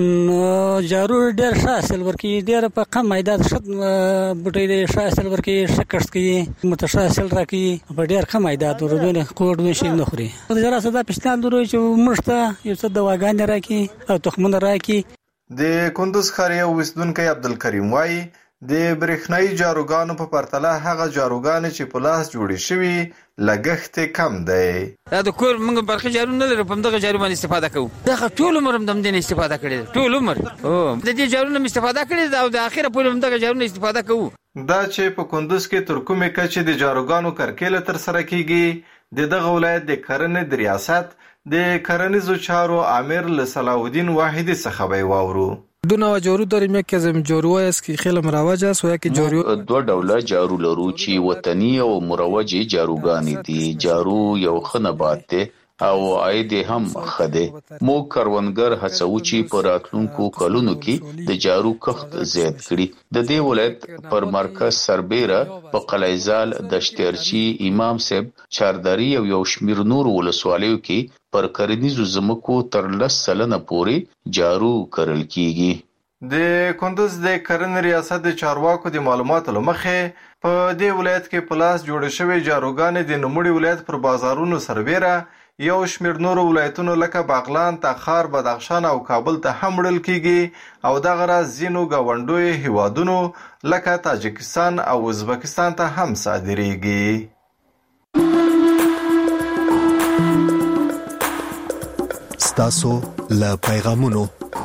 جارو ډېر ښه حاصل ورکوي، ډېر په کم عایدات ښه بوټی دی، ښه حاصل ورکوي، ښه کښت کوي، مته ښه حاصل راکوي په ډېر کم عایدات ورونه کوډ وشي نه خوري. زرا صدا پښتان درو چې موږ ته یو څه دواګانې راکي او تخمونه راکي. د کندوز ښار یو اوسیدونکی عبدالکریم وایي د برېښنایي جاروګانو په پرتله هغه جاروګانې چې په لاس جوړې شوي لګښت کم دی. دا د کور موږ برخه جارو نه لرو، په دغه جارو باندې استفاده کوو. دغه ټول عمر هم د دې استفاده کړې، ټول عمر او د دې جارو نه استفاده کړې او د اخیره پورې هم دغه جارو نه استفاده کوو. دا چې په کندوز کې تر کومې کچې د جاروګانو کرکیله تر سره کیږي، د دغه ولایت د کرنې د ریاست د کرنیزو چارو امیر له صلاح الدین واحدی څخه به واورو. دو نوع جارو داریم، یکی از جاروهای است که خیلی مروج است و یکی جارو دو ډوله جارو لرو چې وطني او مروج جاروګانې دي. جارو یو ښه نبات دی او عاید هم ښه دی. موږ کروندګر هڅو چې په راتلونکو کلونو کې د جارو کښت زیات کړي. د دې ولایت پر مرکز سربیره په قلعه زال، دشتیرچی، امام صاحب، چاردري او یو شمیر نور ولسوالیو کې پر کرنیزو ځمکو تر لس سلنه پورې جارو کرل کیږي. د کندوز د کرنې ریاست د چارواکو د معلوماتو له مخې په دې ولایت کې په لاس جوړې شوې جاروګانې د نوموړي ولایت پر بازارونو سربیره یو شمیر نورو ولایتونو لکه باغلان، تخار، بدخشان او کابل ته هم وړل کیږي او دغه راز ځینو ګاونډیو هیوادونو لکه تاجکستان او ازبکستان ته هم صادریږي. ستاسو له پیغامونو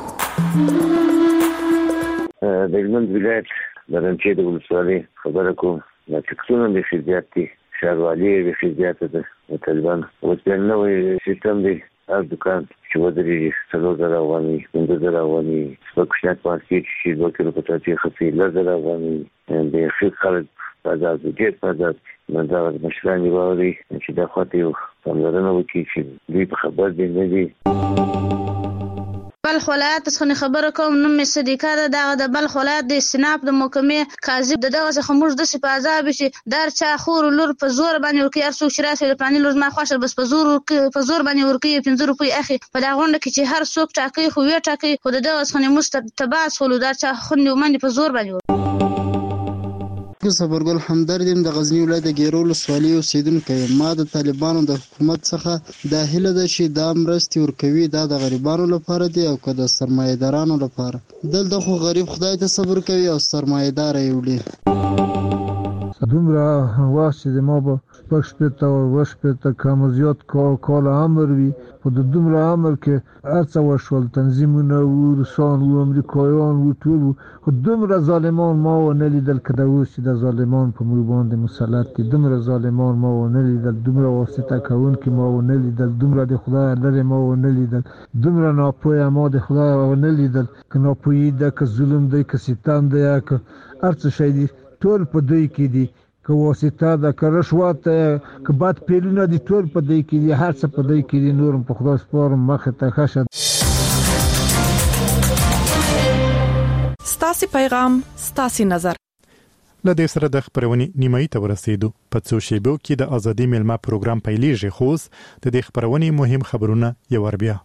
د هلمند ولایت د رنچې د ولسوالۍ خبره کوم. دا ټکسونه بیخي زیات دي، ښاروالي یې بیخي زیاته ده. د طالبانو اوس بیا نوی سیستم دی، هر دکان چې ودرېږي څلور زره افغانۍ، پنځه زره افغانۍ، سپک کوچنیان مارکېټ چې دوه کیلو په ټاټې خرڅوي لس زره افغانۍ. بیخي خلک په ازاد دي، ډېر په ازاد. دغه مشران یې واوري چې دا خواته یو پاملرنه وکړي چې دوی په خبر دي نه دي. بلخ ولایت څخه خبره کوم. نوم مې صدیقه ده. دغه د بلخ ولایت د استناف د محکمې قاضي د دغه څخه موږ داسې په عذاب چې در چا خور لور په زور باندې ورکوي، هر څوک چې راسي د فلاني لور زما خوښه بس په زور په زور باندې ورکوي، پنځه روپۍ اخلي. په دغه غونډه کې چې هر څوک ټاکي خو ویې ټاکي، خو د دغه څخه موږ تباه شولو. دا چا خوندې ومنډې په زور باندې ورکوي. صبرګل همدرد یم د غزنی ولایت د ګیرو ولسوالۍ اوسیدونکی یم. ما د طالبانو د حکومت څخه دا هیله ده چې دا مرستې ورکوي، دا د غریبانو لپاره دی او که د سرمایه‌دارانو لپاره. دلته خو غریب خدای ته صبر کوي او سرمایه‌دار یې وړي. دومره وخت چې ما به شپږ شپېته او اوه شپېته کم زیات کاله عمر وي، خو د دومره عمر کې هر څه وشول، تنظیمونه وو، روسان وو، امریکایان وو، ټول وو، خو دومره ظالمان ما ونه لیدل که د اوس چې د ظالمان په موږ باندې مسلط دي. دومره ظالمان ما ونه لیدل، دومره واسطه کوونکي ما ونه لیدل، دومره د خدای لرې ما ونه لیدل، دومره ناپوهه ما د خدای ونه لیدل. که ناپوهي ده، که ظلم دی، که ستم دی، که هر څه شی دی، ټول په دوی کې دي. که واسطه ده که رشوت که بد پیلونه دي ټول په دې کې دي هر څه په دې کې دي نورم په خدای سپارم مخه ته ښه ستاسو پیغام ستاسو نظر لدې سره د خبرونې نیمایي ته ورسېدو په څو شیبو کې د ازادي میلمه پروګرام پیلېږي خو د دې خبرونې مهم خبرونه یو ور بیا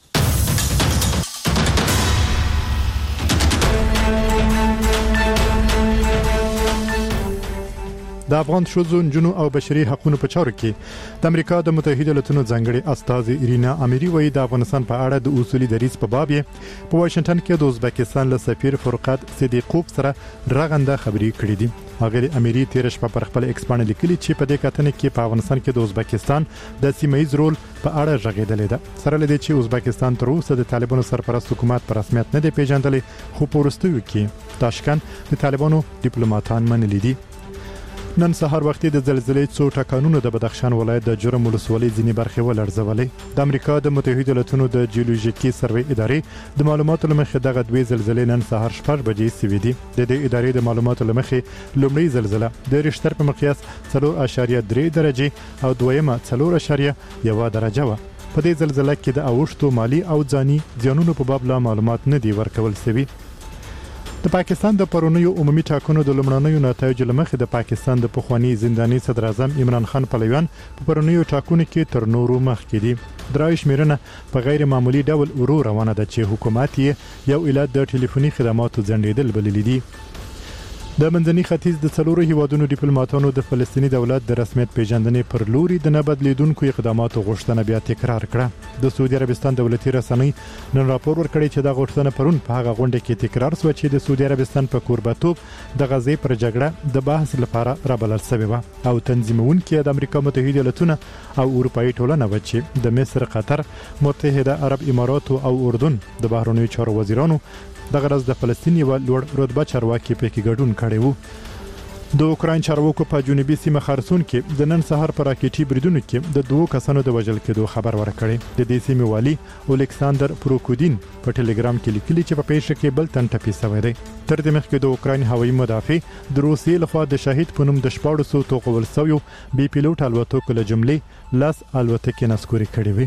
د افغان ښځو نجونو او بشري حقوقو په چارو کې د امریکا د متحده ایالاتونو ځانګړي استاذ ایرینا اميري وایي د افغانستان په اړه د اصولي دریځ په باب په واشنگټن کې د ازبکستان له سفیر فرقات صدیقوف سره رغنده خبري کړې دي. هغه اميري تیر شپه پر خپل ایکس باندې لیکلي چې په دې کتنه کې په افغانستان کې د ازبکستان د سیمایي رول په اړه ژغېدلې ده. سره لدې چې ازبکستان تر اوسه د طالبانو سرپرست حکومت پر رسمیت نه دی پیژندلی خو په وروستیو کې تاشکند د طالبانو ډیپلوماټان منلي دي. نن سهار وختي د زلزلې څو ټکانونو د بدخشان ولایت د جرم ولسوالۍ ځینې برخې ولړزولې. د امریکا د متحده ایالاتونو د جیولوژیکي سروې ادارې د معلوماتو لمخې دغه دوه زلزلې نن سهار شپږ بجې سوي دي. د دې ادارې د معلوماتو لمخې لومړی زلزله د ریشتر په مقیاس څلور اعشاریه درې درجه او دویمه څلور اعشاریه یو درجه و. په دې زلزلې کې د اوښتو مالی او ځاني زیانونو په باب لا معلومات نه دي ورکول شوي. د پاکستان د پرونیو عمومي ټاکنو د لومړنیو نتایجو لمخې د پاکستان د پخوانی زنداني صدر اعظم عمران خان پلویان په پرونیو ټاکنو کې تر نورو مخکې دي. درایش میرنه په غیر معمولی ډول ورو روانه ده چې حکومت یې یو ایلات د ټلیفوني خدماتو ځنډېدل بللی دي. د منځني ختیځ د څلورو هیوادونو ډیپلوماټانو د فلسطینی دولت د رسمیت پیژندنې پر لوري د نه بدلیدونکو اقداماتو غوښتنه بیا تکرار کړه. د سعودي عربستان دولتي رسنۍ نن راپور ورکړی چې دا غوښتنه پرون په هغه غونډه کې تکرار شو چې د سعودي عربستان په کوربتوب د غزې پر جګړه د بحث لپاره رابلل شوی و او تنظیمونکي د امریکا متحده ایالاتونه او اروپאי ټولنه و چې د مصر، قطر، متحده عرب امارات او اردن د بهرنیو چارو وزیرانو د غرض د فلسطین یو لوړ رتبه چارواکي په کې ګډون کړي وو. د اوکراین چارواکو په جنوبي سیمه خرسون کې د نن سهار پر راکېټي بریدونو کې د دوه کسانو د وژل کېدو خبر ورکړی. د دې سیمې والي الکساندر پروکودین په ټلګرام کې لیکلي چې په پیښه کې بل تن ټپي شوی دی. تر دې مخکې د اوکراین هوایي مدافع د روسیې لخوا د شهید په نوم د شپږ سوه توغول شویو بي پیلوټ الوتکو له جملې لاس الوتکې نسکوري کړې وي.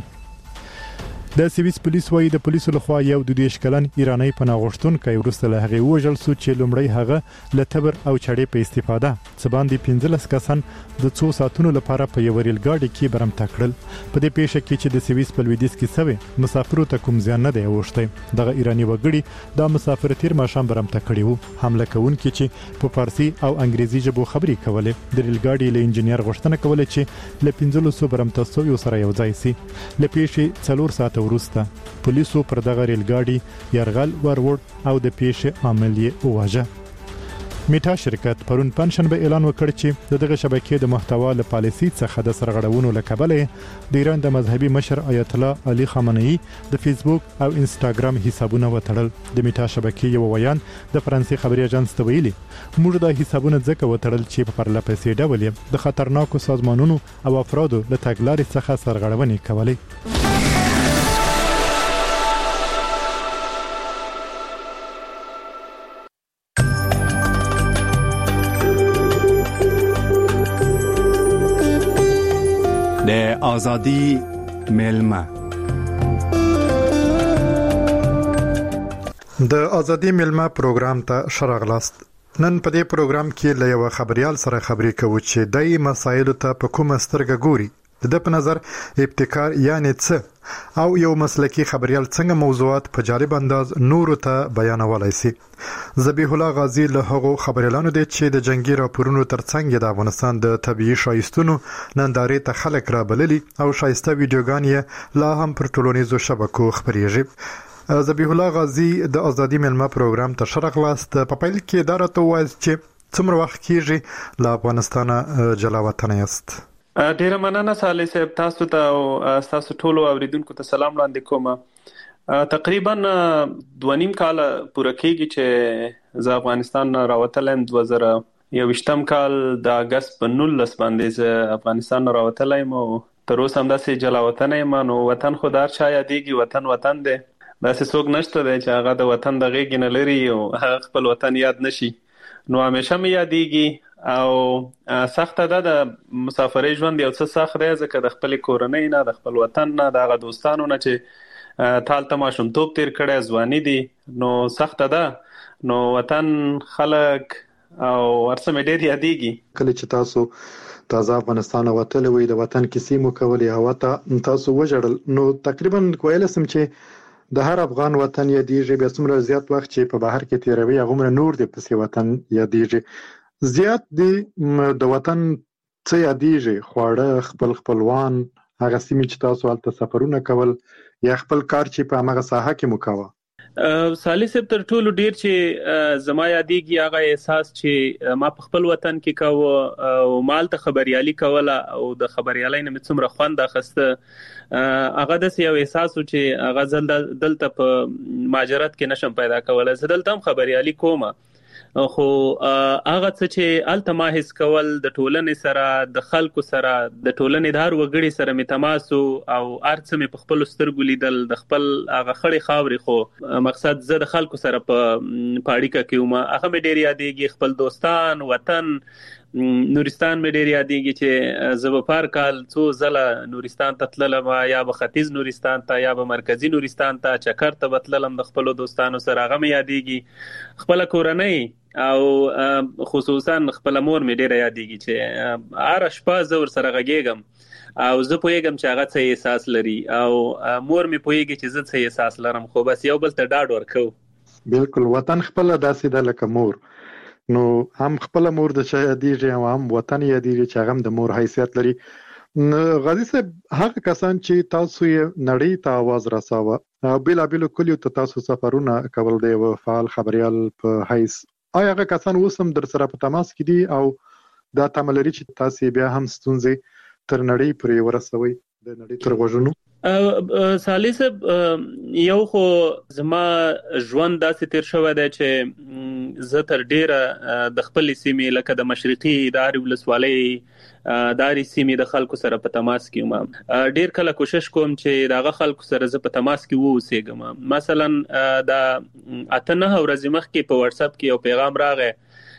د سویس پولیس وايي د پولیسو لخوا یو د دیش کلن ایرانی پناه غوښتونکی وروسته له هغې وژل شو چې لومړی هغه له تبر او چړې په استفاده څه باندې پنځلس کسان د څو ساعتونو لپاره په یو ریل ګاډي کې برمته کړل. په دې پیښه کې چې د سویس په لویدیځ کې سوي مسافرو ته کوم زیان نه دی اوښتی. دغه ایرانی وګړي د مسافر تیر ماښام برمته کړي وو. حمله کوونکي چې په فارسی او انګریزي ژبه خبرې کولې د ریل ګاډي له انجنیر غوښتنه کوله چې له پنځلسو برمته شویو سره یو ځای شي. له پیښې څلور ساعته وروسته پولیسو پر دغه ریل ګاډي يرغل ورور او د پیښې عامل یې وواژه. میټا شرکت پرون پنځشنبه اعلان وکړ چې دغه شبکې د محتوا له پالیسي څخه د سرغړونو لکبلې د ایران د مذهبي مشر آیت الله علي خامنه‌ای د فیسبوک او انستګرام حسابونه وتړل. د میټا شبکې یو ویان د فرانسې خبري اژانس ته ویلي موږ د حسابونو ځکه وتړل چې په پرلپسې ډول د خطرناکو سازمانونو او افرادو له تګلارې څخه سرغړونې کولې. د ازادي میلمه د ازادي میلمه پروګرام ته شراغلاست. نن په دې پروګرام کې له یو خبريال سره خبرې کوو چې دای مسایلو ته په کومه سترګه ګوري. د په نظر ابتکار یعنی څه او یو مسلکی خبريال څنګه موضوعات په جالب انداز نورو ته بیانولای شي. ذبیح الله غازی له هغو خبريالانو دی چې د جنگي راپورونو ترڅنګ د افغانستان د طبيعي شایستونو نندارې ته خلک را بللي او شایسته ویډیوګان یې لا هم پر ټولنیزو شبکو خبريږي. ذبیح الله غازی د ازادي میلمه پروګرام ته شرغلاست. په پیل کې دا راته وایي چې څومره وخت کېږي له افغانستان جلا وطن یاست؟ ډیره مننه صالح صاحب، تاسو ته او تاسو ټولو اوریدونکو ته سلام وړاندې کوم. تقریبا دوه نیم کال پوره کېږي چې زه افغانستان راوتلم. دوه زره یوویشتم کال د اگست په نولس باندې زه افغانستان راوتلم او تر اوسه همداسې جلا وطن یم. نو وطن خو د هر چا یادېږي، وطن وطن دی، داسې څوک نشته دی چې هغه د وطن د غېږې نه لري او هغه خپل وطن یاد نشي. نو همیشه مې یادېږي. او سخت ده د مسافرۍ ژوند یو څه سخت دی ځکه د خپل کورنۍ نه د خپل وطن نه د هغه دوستانو نه چې تال ته ماشومتوب تیر کړی ځواني دي نو سخت ده نو وطن خلک او ورسمه ډېر یادېږي کله چې تاسو تازه افغانستان وتلې وي د وطن کیسې مو کولې هوا ته تاسو وژړل نو تقریبا کویل سم چې د هر افغان وطن یادېږي بیا څومره زیات وخت چې په بهر کې تیروي هغه نور د پسې وطن یادېږي زیات دی د وطن څه یادېږي خواړه خپل خپلوان هغه سیمې چې تاسو هلته سفرونه کول یا خپل کار چې په هغه ساحه کې مو کاوه سالی صاحب تر ټولو ډیر چې زما یادېږي هغه احساس چې ما په خپل وطن کې کاوه او مال ته خبريالي کوله او د خبريالۍ نه څومره خوند اخسته هغه د یو احساس چې هغه ځل دلته په ماجرات کې نشم پیدا کولای زه دلته هم خبريالي کوم خو هغه څه چې الته ما هیڅ کول د ټولنې سره د خلکو سره د ټولنې د هر وګړي سره می تماسو او ارڅ می په خپل سترګو لیدل د خپل هغه خړې خاورې خو مقصد زه د خلکو سره په پاړیکه کې ومه هغه مې ډېر یادېږي خپل دوستان وطن نورستان مې ډېر یادېږي چې زه به پار کال څو ځله نورستان ته تللم یا به ختیځ نورستان ته یا به مرکزی نورستان ته چکر ته بتللم د خپل دوستانو سره هغه مې یادېږي خپل کورنۍ او خصوصا خپل مور مې ډېر یادېږي چې هر شپه زه ور سره غږیږم او زه پوهیږم چې هغه څه احساس لري او مور مې پوهیږي چې زه څه احساس لرم خو بس یو بل ته ډاډ ورکو بالکل وطن خپل داسې ده لکه مور نو هم خپل مور د چا یادېږي او هم وطن یادېږي چې هغه د مور حیثیت لري غازی صاحب هغه کسان چې تاسو یې نړۍ ته आवाज رساوه او بېلابېلو کلیو ته تاسو سفرونه کول دی او فعال خبريال په حیث آیا هغه کسان اوس هم در سره په تماس کې دي او دا تمه لري چې تاسو بیا هم ستونزې تر نړۍ پورې ورسوي د نړۍ تر غوږونو سالی صاحب یو خو زما ژوند داسې تیر شوی دی چې زه تر ډیره د خپل سیمې لکه د مشرقي ادارې ولسوالۍ داري سیمې د خلکو سره په تماس کې یم ډیر کله کوشش کوم چې دغه خلکو سره زه په تماس کې ووسېږم مثلا دا اته نه ورځې مخکې په واتس اپ کې یو پیغام راغی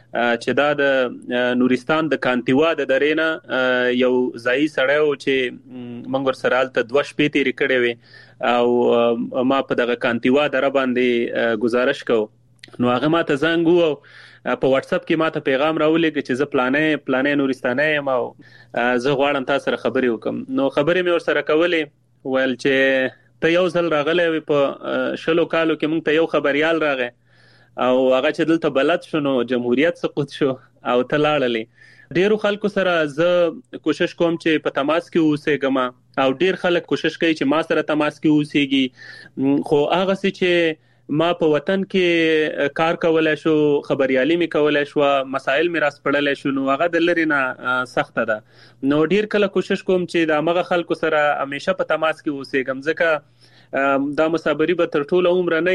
چې دا د نورستان د کانتیوا د درینه یو ځای سړی و چې موږ ورسره هلته دوه شپې تېرې کړې وې او ما په دغه کانتیوا دره باندې گزارش کو نو هغه ما ته زنګ وو په واتس اپ کې ما ته پیغام راولېږه چې زه پلانې پلانې نورستانۍ یم او زه غواړم تاسو سره خبرې وکړم نو خبرې مې ورسره کولې ویل چې ته یو ځل راغلی وې په شلو کالو کې موږ ته یو خبریال راغی او هغه چې دلته بلد شو نو جمهوریت سقوط شو او ته لاړلې ډیرو خلکو سره زه کوشش کوم چې په تماس کې اوسېږم او ډیر خلک کوشش کوي چې ما سره تماس کې اوسېږي خو هغه څه چې ما په وطن کې کار کولای شو خبريالي می کولای شو مسائل می راس پړلای شو نو هغه د لری نه سخت ده نو ډیر کله کوشش کوم چې د هغه خلکو سره همیشه په تماس کې اوسېږم ځکه دا مسابري به تر ټوله عمر نه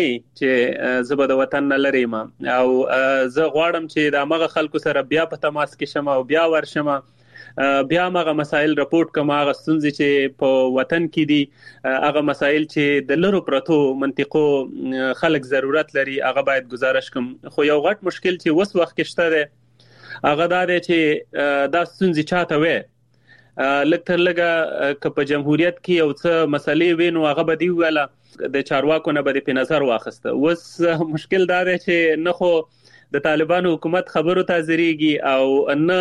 چې زه به د وطن نه لرې یم او زه غواړم چې د هغه خلکو سره بیا په تماس کې شم او بیا ورشم بیا هغه مسائل راپورټ کوم هغه ستونزې چې په وطن کې دي هغه مسائل چې د لرو پرتو منطقو خلک ضرورت لري هغه باید گزارش کوم خو یو غټ مشکل چې وس وخت کې شته دی هغه دا دی چې دا ستونزې چاته وي لکه تر لګه که په جمهوریت کې یو څه مسلې وینو هغه به دی ویله د چارواکو نه به په نظر واخسته وس مشکل دا دی چې نه خو د طالبانو حکومت خبرو ته ځریږي او نه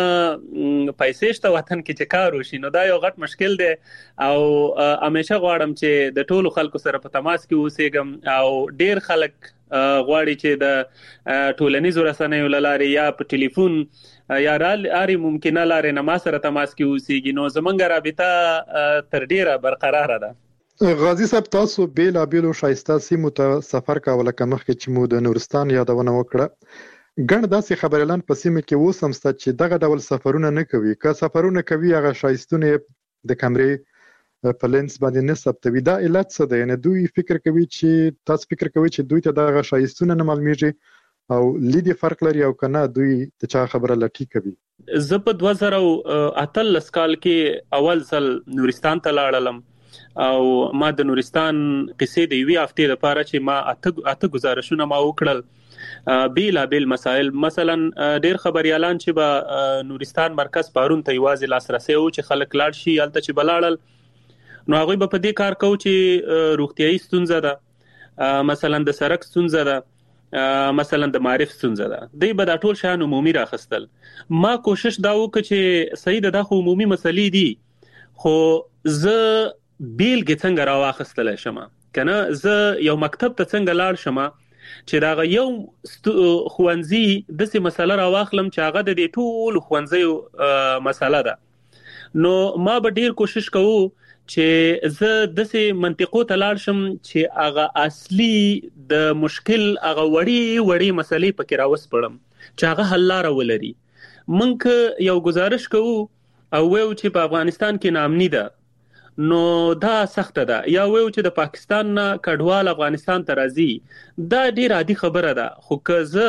پیسې شته وطن کې چې کار وشي نو دا یو غټ مشکل دی او همیشه غواړم چې د ټولو خلکو سره په تماس کې اوسېږم او ډیر خلک غواړي چې د ټولنیزو رسنیو له لارې یا په ټلیفون یا لارې ممکنه لارې نه ما سره تماس کې اوسېږي نو زموږ رابطه تر ډیره برقراره ده غازی صاحب تاسو بېلابېلو ښایسته سیمو ته سفر کوه لکه مخکې چې مو د نورستان یادونه وکړه ګڼ داسې خبریالان په سیمه کې اوس هم شته چې دغه ډول سفرونه نه کوي که سفرونه کوي هغه ښایستونه د کمرې په لینس باندې نه ثبتوي دا علت څه دی یعنې دوی فکر کوي چې تاسو فکر کوي چې دوی ته دغه ښایستونه نه معلومیږي او لیدې فرق لري او که نه دوی د چا خبره لټي کوي زه په دوه زره اتلس کال کې اول ځل نورستان ته لاړلم او ما د نورستان قصې د یوې هفتې لپاره چې ما اته اته گزارشونه ما وکړل بیلا بیل مسائل، مثلا ډیر خبريالان چې به نورستان مرکز پارون ته یوازې لاسرسي او چې خلک لاړ شي الته چې بلاړل، نو هغه به په دې کار کوي چې روغتيایي ستونزه ده، مثلا د سړک ستونزه ده، مثلا د معرف ستونزه ده، دوی به دا ټول شان عمومي راخستل. ما کوشش دا وکړ چې صحیح ده خو عمومي مسلې دي، خو زه بیلګې څنګه راواخستل شم کنه، زه یو مکتب ته څنګه لاړ شم چې دا یو خوانزي د څه مسله راواخلم چې هغه د دې ټول خوانزي مسله ده. نو ما به ډیر کوشش کوو چې زه د څه منطقو ته لاړ شم چې هغه اصلي د مشکل هغه وړي وړي مسلې پکې راوسپړم چې هغه حل لاره ولري. منک یو گزارش کوو او ویو چې په افغانستان کې نامني ده، نو دا سخت ده، یا ویو چې د پاکستان نه کډوال افغانستان ته راځي، دا ډیر عادي خبره ده. خو که زه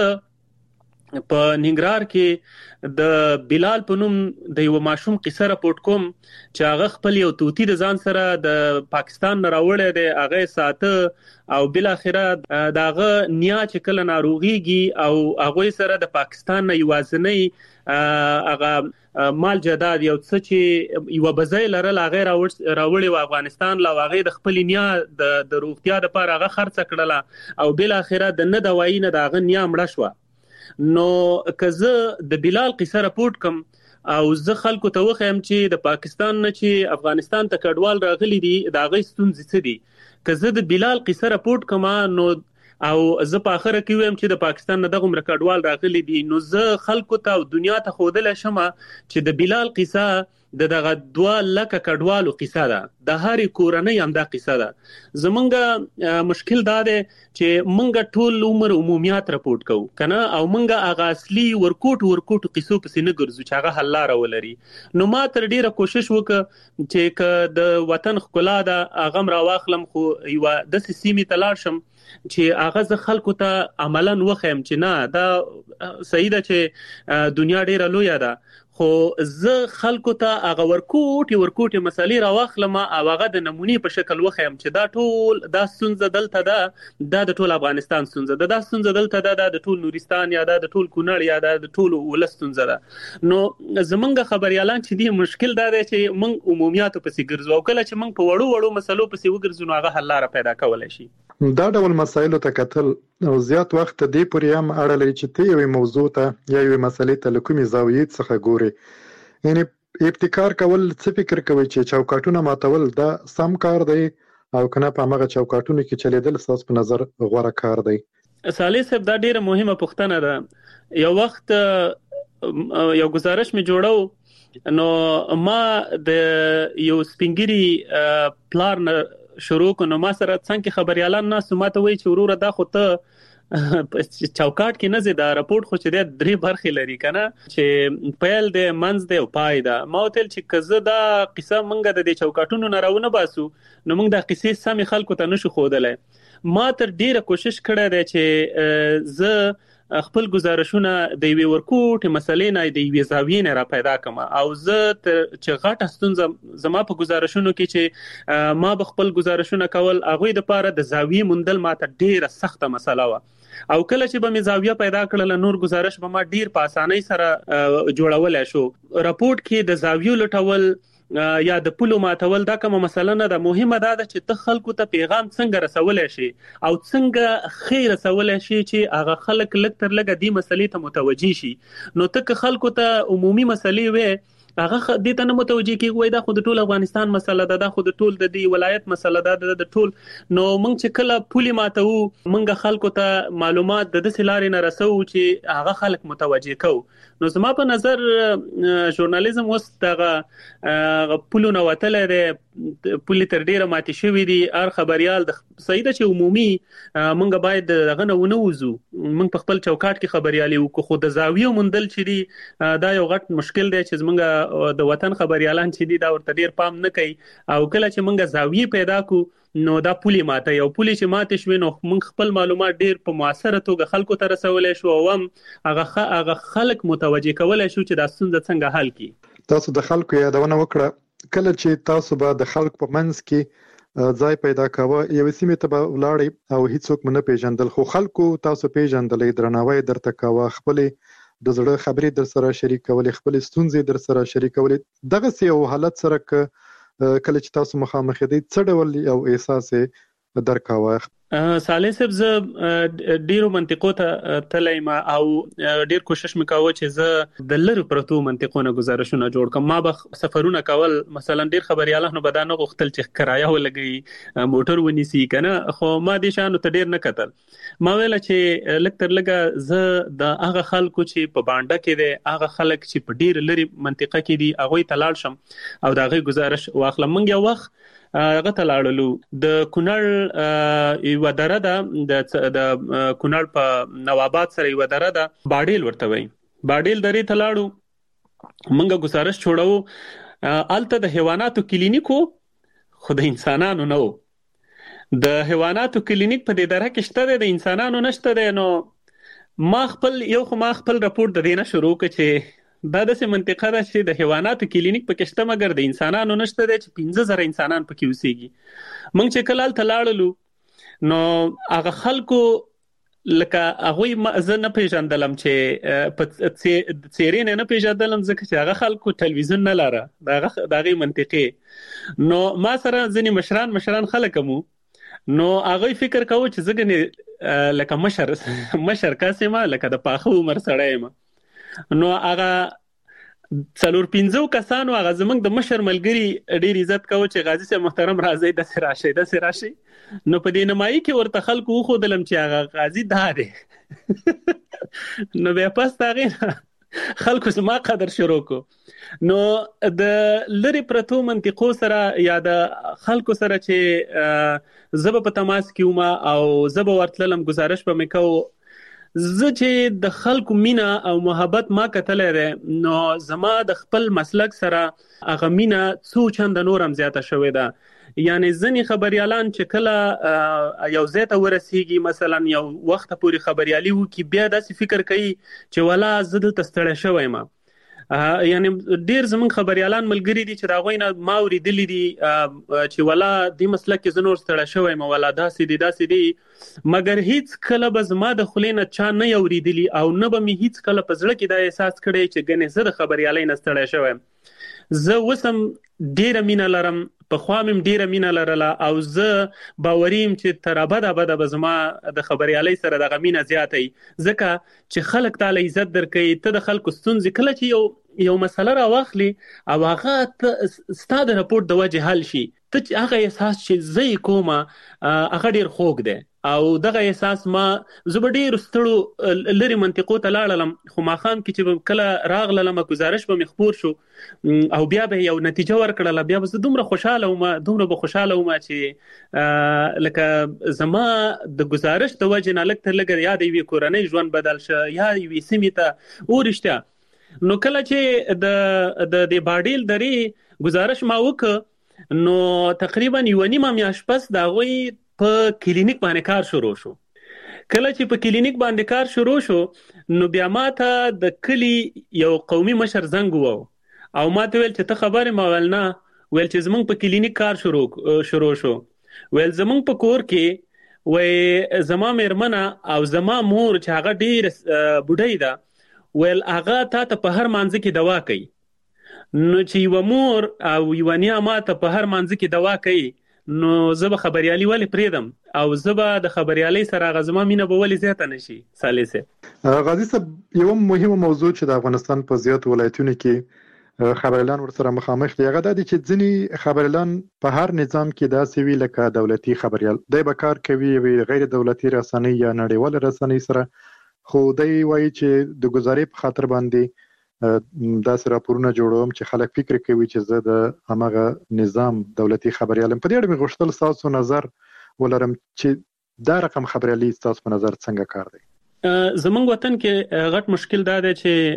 په ننګرهار کې د بلال په نوم د یو ماشوم قصه راپورټ کوم چې هغه خپل یو توتی د ځان سره د پاکستان نه راوړی دی، هغه ساته او بل اخره داغه نیا چې کله ناروغيږي او هغه سره د پاکستان نه یوازنۍ هغه مال جداد یو څه چې یو بځای لرل هغه راوړی و افغانستان لا هغه د خپل نیا د د روغتیا لپاره هغه خرڅ کړله او بل اخره د نه دوايي نه داغه نیا مړه شو. نو که زه د بلال قصه راپورټ کوم او زه خلکو ته وخیم چې د پاکستان نه چې افغانستان ته کډوال راغلي دي دا غي ستونزې څه دي، که زه د بلال قصه راپورټ کوم نو او زه په اخره کې ویم چې د پاکستان نه دغه مرکډوال راغلي دي، نو زه خلکو ته او دنیا ته خودل شم چې د بلال قصه د دغه دوا لکه کډوالو قصه ده، د هرې کورنۍ هم دا قصه ده. زمونږ مشکل دا دی چې مونږ ټول عمر عمومیات راپورټ کوو کنه، او مونږ هغه اصلي ورکوټ ورکوټ قصو پسې نه ګرځو چې هغه حل لاره ولري. نو ما تر ډیره کوشش وکړ چې ک د وطن ښکلا ده هغه راواخلم، خو یو د سیمې ته لاړ شم چې هغه ز خلکو ته عملاً وخیم چې نه دا صحیح ده چې دنیا ډیره لوی ده، خو زه خلکو ته هغه ورکوټي ورکوټي مسالې راواخلم او هغه د نمونې په شکل وخیم چې دا ټول دا ستونزه دلته ده، دا د ټول افغانستان ستونزه ده، دا ستونزه دلته ده، دا د ټول نورستان یا دا د ټول کونړ یا دا د ټول ولس ستونزه ده. نو زمونږ خبريالان چې دی مشکل دا دی چې موږ عمومیاتو پسې ګرځو، او کله چې موږ په وړو وړو مسلو پسې وګرځو نو هغه حل لاره پیدا کولای شي. دا ډول مسایلو ته کتل او زیات وخت دې پورې هم اړه لري چې ته یوې موضوع ته یا یوې مسلې ته له کومې زاویې څخه ګورې. یعنی ابتکار کول څه فکر کوي چې چوکاټونه ماتول دا سم کار دی او کنه په هغه چوکاټونو کې چلیدل ستاسو په نظر غوره کار دی؟ صالح صاحب دا ډیره مهمه پوښتنه ده. یو وخت یو گزارش می جوړو نو ما د یو سپینګری پلان شروع کنو، ما سره څنګه خبريالان نه سماته وای چې وروره دا خو ته چوکاټ کې نه زیاده راپورټ خو چې د درې برخې لري کنه چې پیل د منځ د او پای دا. ما وتل چې کزه دا قصه مونږ د چوکاټونو نه راونه باسو نو مونږ د قصې سمې خلکو ته نشو خودلای. ما تر ډیره کوشش کړې ده چې زه خپل گزارشونه د یوې ورکوټ مسلې نه د یوې زاویې نه را پیدا کړم، او زه چې غټه ستونزه زما په گزارشونو کې چې ما به خپل گزارشونه کول هغه د پاره د زاویې موندل ماته ډیره سخته مسله و، او کله چې به می زاویه پیدا کړل نور گزارش به ما ډیر په اسانۍ سره جوړولای شو. راپورټ کې د زاویو لټول یا د پلو ماتول دا کومه مسله نه ده، مهمه ده چې ته خلکو ته پیغام څنګه رسولای شي او څنګه خیر رسولای شي چې هغه خلک لږ تر لږه دې مسلې ته متوجي شي. نو ته خلکو ته عمومي مسلې وې هغه دې ته نه متوجي کیږي وای دا خو د ټول افغانستان مسله ده، دا خو د ټول د دې ولایت مسله ده د ټول. نو موږ چې کله پولي ماتو موږ خلکو ته معلومات د دې لارې نه رسو چې هغه خلک متوجي کو. نو زما په نظر ژورنالیزم اوس دغه پولو نه وتلې ده، پولي تر ډیره ماتې شوې دي. هر خبريال د صحیح ده چې عمومي موږ باید دغه نه ونه وځو، موږ په خپل چوکاټ کې خبريالي وکړو، خو د زاویو مندل چې دي دا یو غټ مشکل دی چې موږ د وطن خبريالان چې دي دا ورته ډیر پام نه کوي، او کله چې موږ زاویې پیدا کو نو دا پولي ماته یو پولي چې ماته شوي نو موږ خپل معلومات ډیر په موثره توګه خلکو ته رسولای شو او هم هغه هغه خلک متوجي کولای شو چې دا ستونزه څنګه حل کړي. تاسو د خلکو یادونه وکړه، کله چې تاسو به د خلکو په منځ کې ځای پیدا کاوه یو سیمه ته ولاړې او هیڅوک نه پیژندل خو خلکو تاسو پیژندلې درناوی درته کاوه خپل د زړه خبرې در سره شریکولې خپل ستونزې در سره شریکولې دغه سی او حالت سره کله چې تاسو مخامخ دي څه ډول یو احساس درکاوه صالح صاحب زه ډیرو منطقو ته تلم او ډیر کوشش وکاوه چې زه د لری پرتو منطقونو گزارشونه جوړ کړم ما به سفرونه کول مثلا ډیر خبريالانو بدانه غوښتل چې کرایه ولګي موټر ونیسي کنه خو ما دې شانو ته ډیر نه کتل ما ویل چې لکتر لګه زه د هغه خلکو چې په باندې کې دي هغه خلک چې په ډیر لری منطقه کې دي هغه ته لاړ شم او دا غي گزارش واخلم منګ یو وخت هغه ته لاړلو د کونړ یو دره ده د کونړ په نواباد سره یو دره ده باډیل ورته وای باډیل درې ته لاړو منګه گزارش چھوړو الته د حیواناتو کلینیکو خو د انسانانو نو د حیواناتو کلینیک په دې دره کې شته د انسانانو نشته دی نو ما خپل یو خو ما خپل راپور د دینه شروع کړ چې دا د سه منطقه ده چې د حیواناتو کلینیک پکې شته مګر د انسانانو نشته دی چې پنځه زره انسانان پکې اوسېږي موږ چې کله تلاړلو نو هغه خلکو لکه هغه زه نه پیژندلم چې په څیرې نه پیژندلم ځکه چې هغه خلکو ټلویزیون نه لاره دغه دغه منطقه نو ما سره ځنی مشران مشران خلک مو نو هغه فکر کوي چې زګنې لکه مشر مشر کاسمه لکه د پاخه عمر سره ما نو هغه څلور پنځو کسانو هغه زمنګ د مشر ملګری ډیر عزت کوي چې غازی صاحب محترم راځي د سراشي د سراشي نو په دې نمایي کې ورته خلکو خو دلم چې هغه غازی داده نو بیا پس تاغه خلکو سما قدر شروع کو نو د لری پرتو منطقو سره یا د خلکو سره چې زب په تماس کیوما او زب ورتلم گزارش په میکو زه چې د خلکو مینا او محبت ما کتلې نو زما د خپل مسلک سره هغه مینا څو چند نورم زیاته شوې ده یعنی ځنی خبريالان چې کله یو زیاته ورسیږي مثلا یو وخت پورې خبريالي وو کې بیا داسې فکر کوي چې ولا زه د تستړی شوم ما یعنی ډیر زمون خبريالان ملګری دي چې دا غوینه ما اوریدلې دي چې ولا د مسلک کې زنور ستړی شوی ما ولا داسې دي داسې دي مګر هیڅ کله به زما د خلینه چا نه اوریدلی او نه به می هیڅ کله په ځړه کې دا احساس کړی چې ګنې زه د خبريالۍ نه ستړی شوم زه وسم ډیر مینه لرم په خوامم ډیر مینه لرله او زه باوریم چې تر ابد ابد به زما د خبريالۍ سره د غمینه زیاتې ځکه چې خلک تعالی عزت درکې ته د خلکو ستونزې کله چې یو یو مسله را واخلي او هغه ستاسو راپورټ د وجه حل شي ته هغه احساس چې زه کومه هغه ډیر خوږ دی او دغه احساس ما زبډیر ستړو لری منطقو ته لاړم خو ما خام کې چې کله راغلم گزارش به مخبور شو او بیا به یو نتیجه ورکړله بیا به دومره خوشاله وم دومره به خوشاله وم چې لکه زما د گزارش د وجه نه لکه لګر یاد وی کورنۍ ژوند بدل شه یا وی سیمه ورشته نو کله چې د د د باډیل درې گزارش ما وک نو تقریبا یو نیمه میاشت پس دا غوي په کلینیک باندې کار شروع شو کله چې په کلینیک باندې کار شروع شو نو بیا ماته د کلی یو قومي مشر زنګ وو او ماته ویل چې ته خبره ما ولنه ویل چې زمونږ په کلینیک کار شروع شروع شو ویل زمونږ په کور کې وې زما مېرمنه او زما مور چې هغه ډیر بډای ده ویل هغه ته په هر مانځ کې دوا کوي نو چې یو مور او یو نیا ماته په هر مانځ کې دوا کوي نو زه خبريالي ولې پریدم او زه د خبريالي سره غزما مینه به ولې زیاته نشي سالسه غازی صاحب یو مهمه موضوع چې د افغانستان په زیات ولایتونو کې خبريالان ورسره مخامخ دي هغه د چې ځنی خبريالان په هر نظام کې داسې وی لکه دولتي خبريال دای به کار کوي وی غیر دولتي رسنۍ یا نړیوال رسنۍ سره خو دای وایي چې د گزارې په خاطر باندې داسې راپورونه جوړوم چې خلک فکر کوي چې زه د هغه نظام دولتي خبريالم په دې اړه مې غوښتل تاسو نظر ولرم چې دا رقم خبريالي تاسو په نظر څنګه کار دی زمونږ وطن کې غټ مشکل دا دی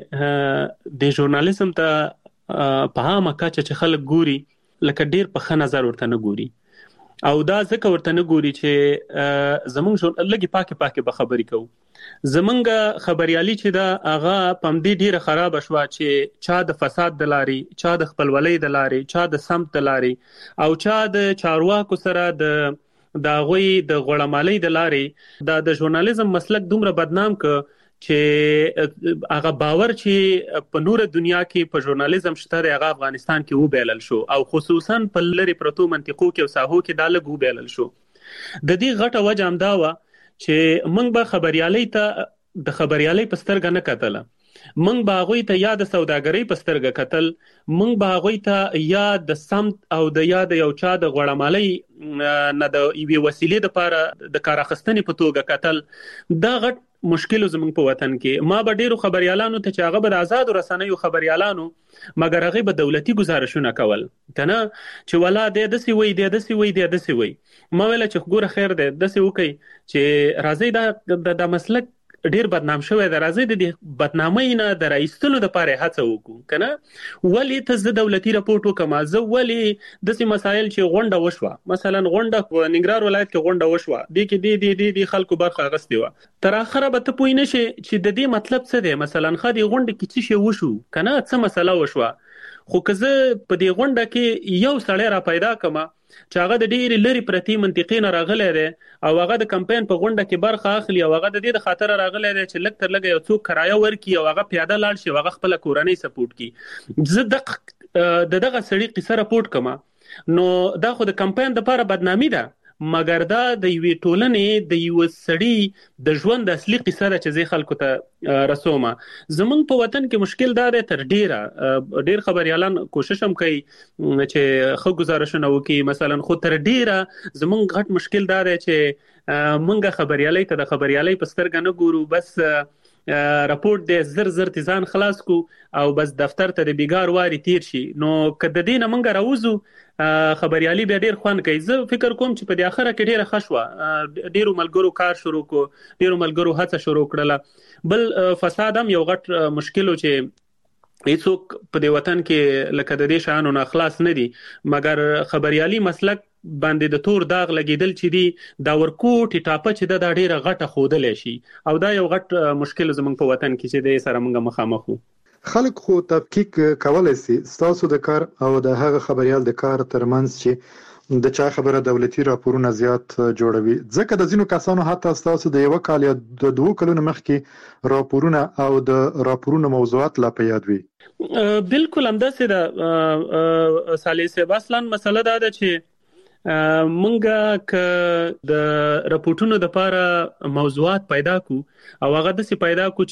چې د ژورنالیزم ته په عامه کچه چې خلک ګوري لکه ډیر په ښه نظر ورته نه ګوري او دا ځکه ورته نه ګوري چې زمونږ لږې پاکې پاکې به خبرې کوو. زمونږ خبريالي چې دا هغه پم دې ډیره خراب شوه چې چا د فساد د لارې، چا د خپلولۍ د لارې، چا د سمت د لارې او چا د چارواکو سره د د غوي د غړمالۍ د لارې دا د ژورنالیزم مسلک دومره بدنام ک چې هغه باور چې په نور دنیا کې په ژورنالیزم شته هغه افغانستان کې وبیلل شو او خصوصا په لری پروتو منطقو کې او ساحو کې دا لګ وبیلل شو. د دې غټه وجه هم دا و چې موږ به خبريالي ته د خبريالي په سترګه نه کتل، موږ به هغوی ته یا د سوداګرۍ په سترګه کتل، موږ به هغوی ته یا د سمت او د یا د یو چا د غړمالۍ نه د یوې وسیلې دپاره د کار اخیستنې په توګه کتل. دا غټ مشکل زموږ په وطن کې. ما به ډیرو خبريالانو ته چې هغه به د آزادو رسنیو خبريالانو مګر هغه به دولتي گزارشونه کول کنه چې ولا د دسي وي د دسي وي د دسي وي. ما ویل چې ګوره خیر دی دسي وکي چې راځي دا د مسلک ډیر بدنام شوی دی، راځي د دې بدنامۍ نه د راایستلو لپاره هڅه وکړو کنه. ولې ته زه دولتي راپورټ وکم، زه ولې داسې مسایل چې غونډه وشوه، مثلا غونډه په ننګرهار ولایت کې غونډه وشوه، دې کې دې دې دې خلکو برخه اخیستې وه، تر اخره به ته پوه نه شې چې د دې مطلب څه دی. مثلا خا دې غونډه کې څه شی وشو کنه، څه مسله وشوه، خو که زه په دې غونډه کې یو سړی را پیدا کما چې هغه د ډېرې لرې پرتې منطقې نه راغلی دی او هغه د کمپاین په غونډه کې برخه اخلي او هغه د دې د خاطره راغلی دی چې لږ تر لږه یو څوک کرایه ورکړي او هغه پیاده لاړ شي او هغه خپله کورنۍ سپورټ کړي، زه د دغه سړي قصه راپورټ کړم نو دا خو د کمپاین دپاره بدنامي ده، مګر دا د یوې ټولنې د یو سړي د ژوند اصلي قصه ده چې زه خلکو ته رسومه. زمونږ په وطن کې مشکل دا دی تر ډیره ډیر خبريالان کوشش هم کوي چې ښه گزارشونه وکړي مثلا، خو تر ډیره زمونږ غټ مشکل دا دی چې مونږ خبريالي ته د خبريالي په سترګه نه ګورو، بس راپورټ دې زر زر تیزان خلاص کو او بس دفتر ته د بیګار واري تیر شي. نو که د دې نه مونږ راوځو خبريالي بیا ډیر خوند کوي. زه فکر کوم چې په دې اخره کې ډیره ښه شوه، ډیرو ملګرو کار شروع کو، ډیرو ملګرو هڅه شروع کړله. بل فساد هم یو غټ مشکل و چې هیڅوک په دې وطن کې لکه د دې شانو نه خلاص نه دي، مګر خبريالي مسلک باندې د تور داغ لګیدل چې دی دا ورکوټي ټاپه چې دا ډیره غټه خودلې شي او دا یو غټ مشکل زموږ په وطن کې چې د سره موږ مخامخ وو. خلک خو تفکیک کولای شي ستاسو د کار او د هغه خبريال د کار ترمنځ چې د چا خبره دولتي راپورونه زیات جوړوي، ځکه د ځینو کسانو حتی ستاسو د یو کال یا د دوه کلونو مخکې راپورونه او د راپورونو موضوعات لا په یاد وي. بالکل همداسې ده صالح صاحب. اصلا مسله دا ده چې مونږه که د راپورټونو د لپاره موضوعات پیدا کو او هغه داسې پیدا کو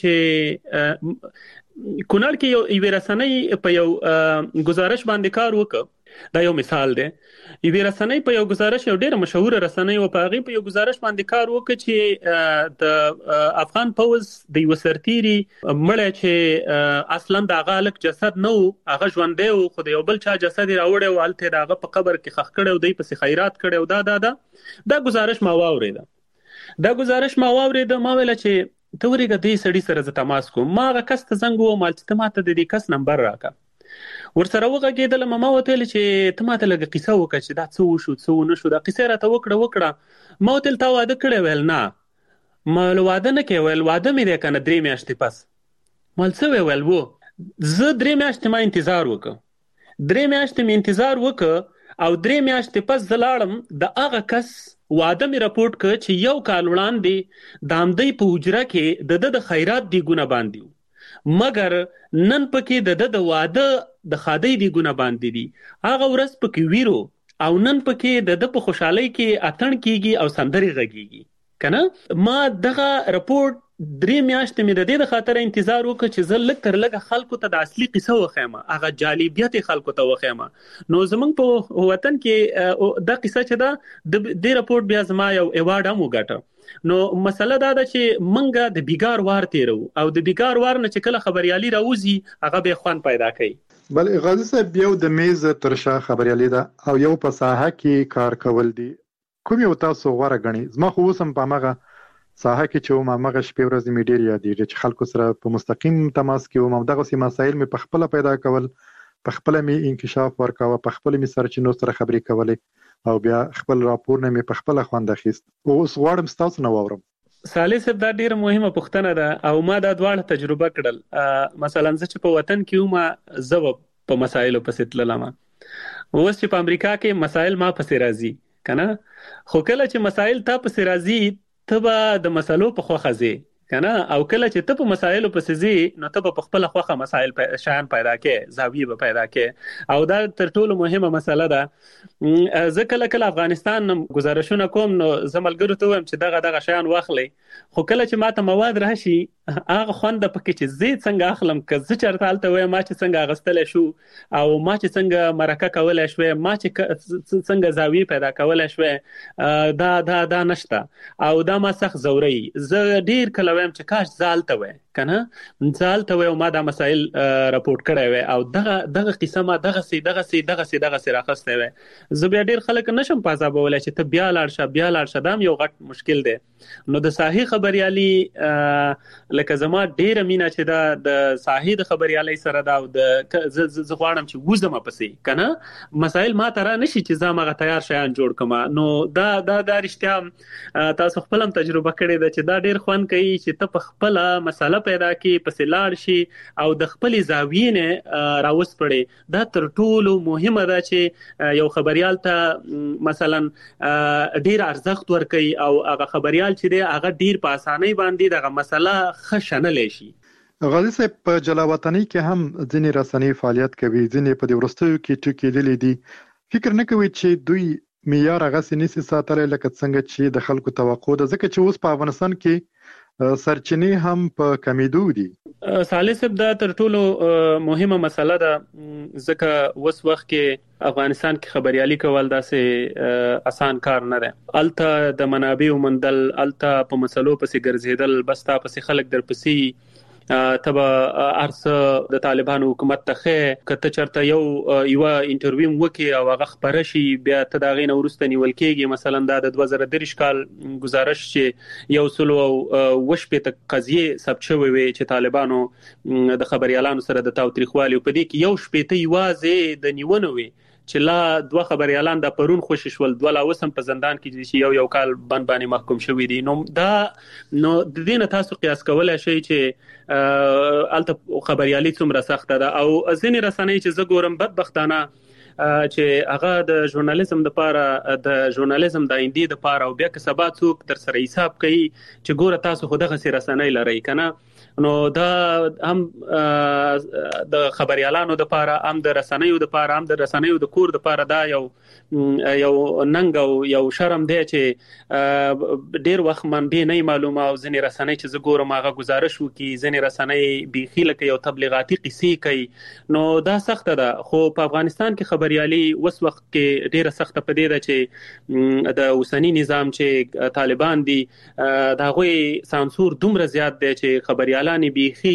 چې کونړ کې یو یوې رسنۍ په یو گزارش باندې کار وکړ، دا یو مثال دی. یوې رسنۍ په یو گزارش، یو ډېره مشهوره رسنۍ و، په هغې په یو گزارش باندې کار وکړ چې د افغان پوځ د یوه سرتیري مړی چې اصلا د هغه هلک جسد نه و، هغه ژوندی و خو د یو بل چا جسد یې راوړی و، هلته یې د هغه په قبر کې ښخ کړی و، دی پسې خیرات کړی و. دا دا دا دا گزارش ما واورېده دا گزارش ما واورېده ما ویله چې ته ورېږه دې سړي سره زه تماس کوم. ما هغه کس ته زنګ ووم چې ته ماته د دې کس نمبر راکړه. ورسره وغږېدلم، ما ورته ویل چې ته ماته لږه قصه وکړه چې دا څه وشو څه ونه شو. دا قصه راته وکړه وکړه ما ورته ویل تا واده کړی؟ ویل نه. ما ویل واده نه کوې؟ ویل واده مې دی که نه درې میاشتې پس. ما ویل څه وی؟ ویل و زه درې میاشتې ما انتظار وکړه، درې میاشتې مې انتظار وکړه او درې میاشتې پس زه لاړم، د هغه کس واده مې راپورټ کړ چې یو کال وړاندې د همدی په حجره کې د ده د خیرات دیګونه باندې و، مګر نن پکې د ده د واده د خادۍ دیګونه باندې دي. هغه ورځ پکې ویرو او نن پکې د ده په خوشحالۍ کې اتڼ کیږي او سندرې غږیږي کنه. ما دغه راپورټ درې میاشتې مې د دې د خاطر انتظار وکړ چې زه لږ تر لږه خلکو ته د اصلي قصه وښیم، هغه جالبیت یې خلکو ته وښیم. نو زموږ په وطن کې دا قصه چې ده د دې راپورټ بیا زما یو ایوارډ هم وګټه. نو مسله دا ده چې موږ د بیګار وار تیرو او د بیګار وار نه چې کله خبريالي راوځي هغه به خوند پیدا کوي. بل غازی صاحب یو د میز تر شا خبريالي ده او یو په ساحه کې کار کول دي، کوم یو تاسو غوره غني؟ زما خو اوسم په مغه ساحه کې چې ما مغه شپې ورځې مې ډېر یادېږي چې خلکو سره په مستقیم تماس کې وم او دغسې مسایل مې په خپله پیدا کول، په خپله مې انکشاف ورکاوه، په خپله مې سرچینو سره خبرې کولې. او بیا خپل راپور نه مې په خپل خوند اخیست. اوس غواړم تاسو نه واورم. صالح صاحب دا ډیره مهمه پوښتنه ده او ما دا دواړه تجربه کړل. مثلا زه چې په وطن کې وم زه په مسایلو پسې تللم، اوس چې په امریکا کې مسایل ما پسې راځي کنه، خو کله چې مسایل تا پسې راځي ته به د مسلو په خوخه ځې کنه، او کله چې ته په مسایلو پسې ځې نو ته به په خپل خوخه مسایل شان پیدا کې، زاویه به پیدا کې. او دا تر ټولو مهمه مسله ده. زه کله کله افغانستان گزارشونه کوم نو زه ملګرو ته وایم چې دغه دغه شیان واخلئ، خو کله چې ماته مواد راشي هغه خوند پکې چې زه څنګه اخلم، که زه چېرته هلته وایم ما چې څنګه اخیستلی شو او ما چې څنګه مرکه کولی شوی، ما چې څنګه زاویې پیدا کولی شوی، دا دا دا نشته او دا ما سخت ځوروي. زه ډېر کله وایم چې کاش زه هلته وی کنه، زه هلته وی او ما دا مسایل راپورټ کړی وی او دغه دغه قصه ما دغسې دغسې دغسې دغسې راخستی وی. زه بیا ډېر خلک نشم په عذابولی چې ته بیا لاړ شه بیا لاړ شه، دا هم یو غټ مشکل دی. نو د ساحې خبریالي لکه زما ډیره مینه چې دا د ساحې د خبریالۍ سره دا او د زه غواړم چې وزم پسې کنه، مسایل ما ته را نشي چې زه مغه تیار شیان جوړ کړم. نو دا دا د رښتیا تاسو خپل هم تجربه کړې ده چې دا ډیر خوند کوي چې ته په خپل مسله پیدا کې پسې لاړ شي او د خپل زاویې نه راوس پړې. دا تر ټولو مهمه ده چې یو خبریال ته مثلا ډیر ارزښت ورکړي او هغه خبریال چې دی هغه ډیر په اسانۍ باندې دغه مسله خشنلې شي. غازی صاحب په جلاوطنۍ کې هم ځینې رسنۍ فعالیت کوي، ځینې په دې وروستیو کې ټکي لیدلې دي. فکر نه کوي چې دوی معیار هغسې نشي ساتلی لکه څنګه چې د خلکو توقع ده، ځکه چې اوس په افغانستان کې سرچینې هم په کمیدو دي؟ صالح صاحب دا تر ټولو مهمه مسله ده، ځکه اوس وخت کې افغانستان کې خبریالي کول داسې اسان کار نه دی. الته د منابعو موندل، الته په مسلو پسې ګرځېدل، بس تا پسې خلک در پسې ته به ارڅه د طالبانو حکومت ته ښه، که ته چېرته یو یوه انټرویو وکړې او هغه خپره شي بیا ته د هغې نه وروسته نیول کېږي. مثلا دا د دوه زره دېرش کال ګزارش چې یو سلو او اوه شپېته قضیې ثبت شوې وې چې طالبانو د خبریالانو سره د تاوتریخوالي، په دې کې یو شپېته یوازې د نیونو وې چې لا دوه خبریالان د پرون خوشي شول، دوه لا اوس هم په زندان کې چې یو یو کال بند باندې محکوم شوي دي. نو دا نو د دې نه تاسو قیاس کولی شئ چې هلته خبریالي څومره سخته ده. او ځینې رسنۍ چې زه ګورم بدبختانه چې هغه د ژورنالیزم دپاره د ژورنالیزم د آیندې دپاره او بیا که سبا څوک در سره حساب کوي چې ګوره تاسو خو دغسې رسنۍ لرئ که نه، نو دا هم د خبریالانو دپاره، هم د رسنیو دپاره، هم د رسنیو د کور دپاره دا یو یو ننګ او یو شرم دی چې ډیر وخت منبع نه معلومه او ځینې رسنۍ چې زه ګورم هغه گزارش وکړي، ځینې رسنۍ بیخي لکه یو تبلیغاتي قصې کوي. نو دا سخته ده. خو په افغانستان کې خبریالي اوس وخت کې ډیره سخته په دې ده چې د اوسني نظام چې طالبان دي د هغوی سانسور دومره زیات دی چې خبریال لانی بیخي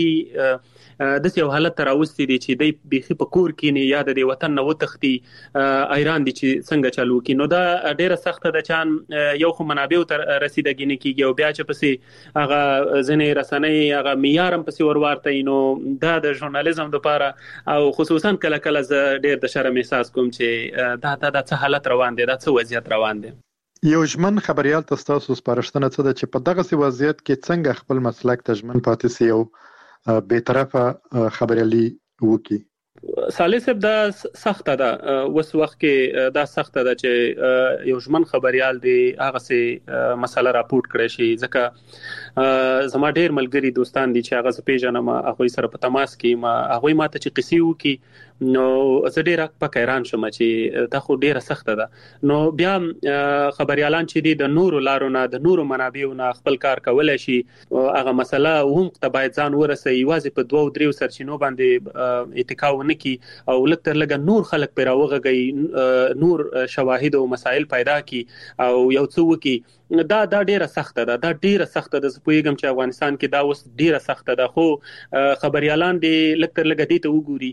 د یو حالت ته راوستي دي چې دی بیخي په کور کینی یا د وطن نه وتښتي ایران دي چې څنګه چالو کی. نو دا ډیره سخته ده چې یو خو منابع ته رسیدګي نه کیږي او بیا چې پسې هغه ځنې رسنۍ هغه معیار هم پسې ورورته. نو دا د ژورنالیزم لپاره او خصوصا کله کله زه ډیر د شرم احساس کوم چې دا دا د څه حالت روان دی، دا څه وضعیت روان دی. یو ژمن خبریال ته ستاسو سپارښتنه څه ده چې په دغسې وضعیت کې څنګه خپل مسلک ته ژمن پاتې سي او بېطرفه خبریالي وکړي؟ صالح صاحب دا سخته ده، اوس وخت کې دا سخته ده چې یو ژمن خبریال دی هغسې مسله راپورټ کړی شي. ځکه زما ډېر ملګري دوستان دي چې هغه زه پېژنم، هغوی سره په تماس کې ما هغوی ما ته چې قصې وکړي نو زه ډېره پک حیران شم چې دا خو ډېره سخته ده. نو بیا خبریالان چې دي د نورو لارو نه د نورو منابعو نه خپل کار کولی شي، هغه مسله هم ته باید ځان ورسوي، یوازې په دوو دریو سرچینو باندې اتکا ونه کړي او لږ تر لږه نور خلک پرې راوغږوي، نور شواهد او مسایل پیدا کړي او یو څه وکړي. دا دا ډیره سخته ده، دا ډیره سخته ده. زه پوهیږم چې افغانستان کې دا اوس ډیره سخته ده، خو خبریالان دې لږ تر لږه دې ته وګوري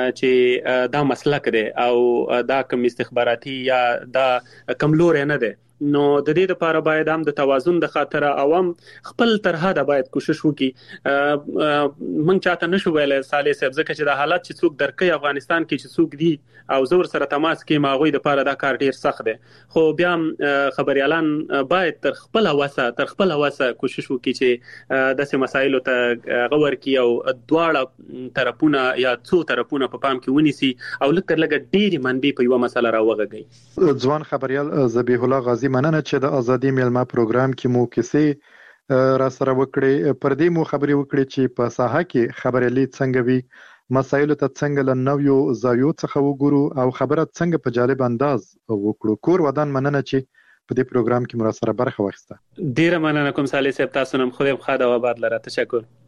چې دا مسلک دی او دا کم استخباراتي یا دا کملوری نه دی نو د دې لپاره باید هم د توازن د خاطر عوام خپل تر حده باید کوشش وکړي. موږ چاته نشو ویلای صالح صاحب ځکه چې د حالات چې څوک درکې افغانستان کې چې څوک دی او زور سره تماس کې ماغوي د لپاره دا کار ډیر سخت دی، خو بیا خبريالان باید تر خپل وسه تر خپل وسه کوشش وکړي چې د سه مسایلو ته غور کی او دواړه طرفونه یا څو طرفونه په پام کې ونیسي او لکه لګ ډېری منبي په یو مسله راوغږي. ځوان خبريال ذبیح الله غازی مننه چې د ازادي میلمه پروګرام کې مو کیسې را سره وکړي. پر دې مو خبري وکړي چې په ساحه کې خبريالي څنګه وي، مسایلو ته څنګه له نویو زاویو څخه وګورو او خبره څنګه په جالب انداز وکړو. کور ودان مننه چې په دې پروګرام کې مو را سره برخه واخیسته. ډیره مننه کوم صالح صاحب، تاسو نن خو دې خاطر او آباد لره. تشکر.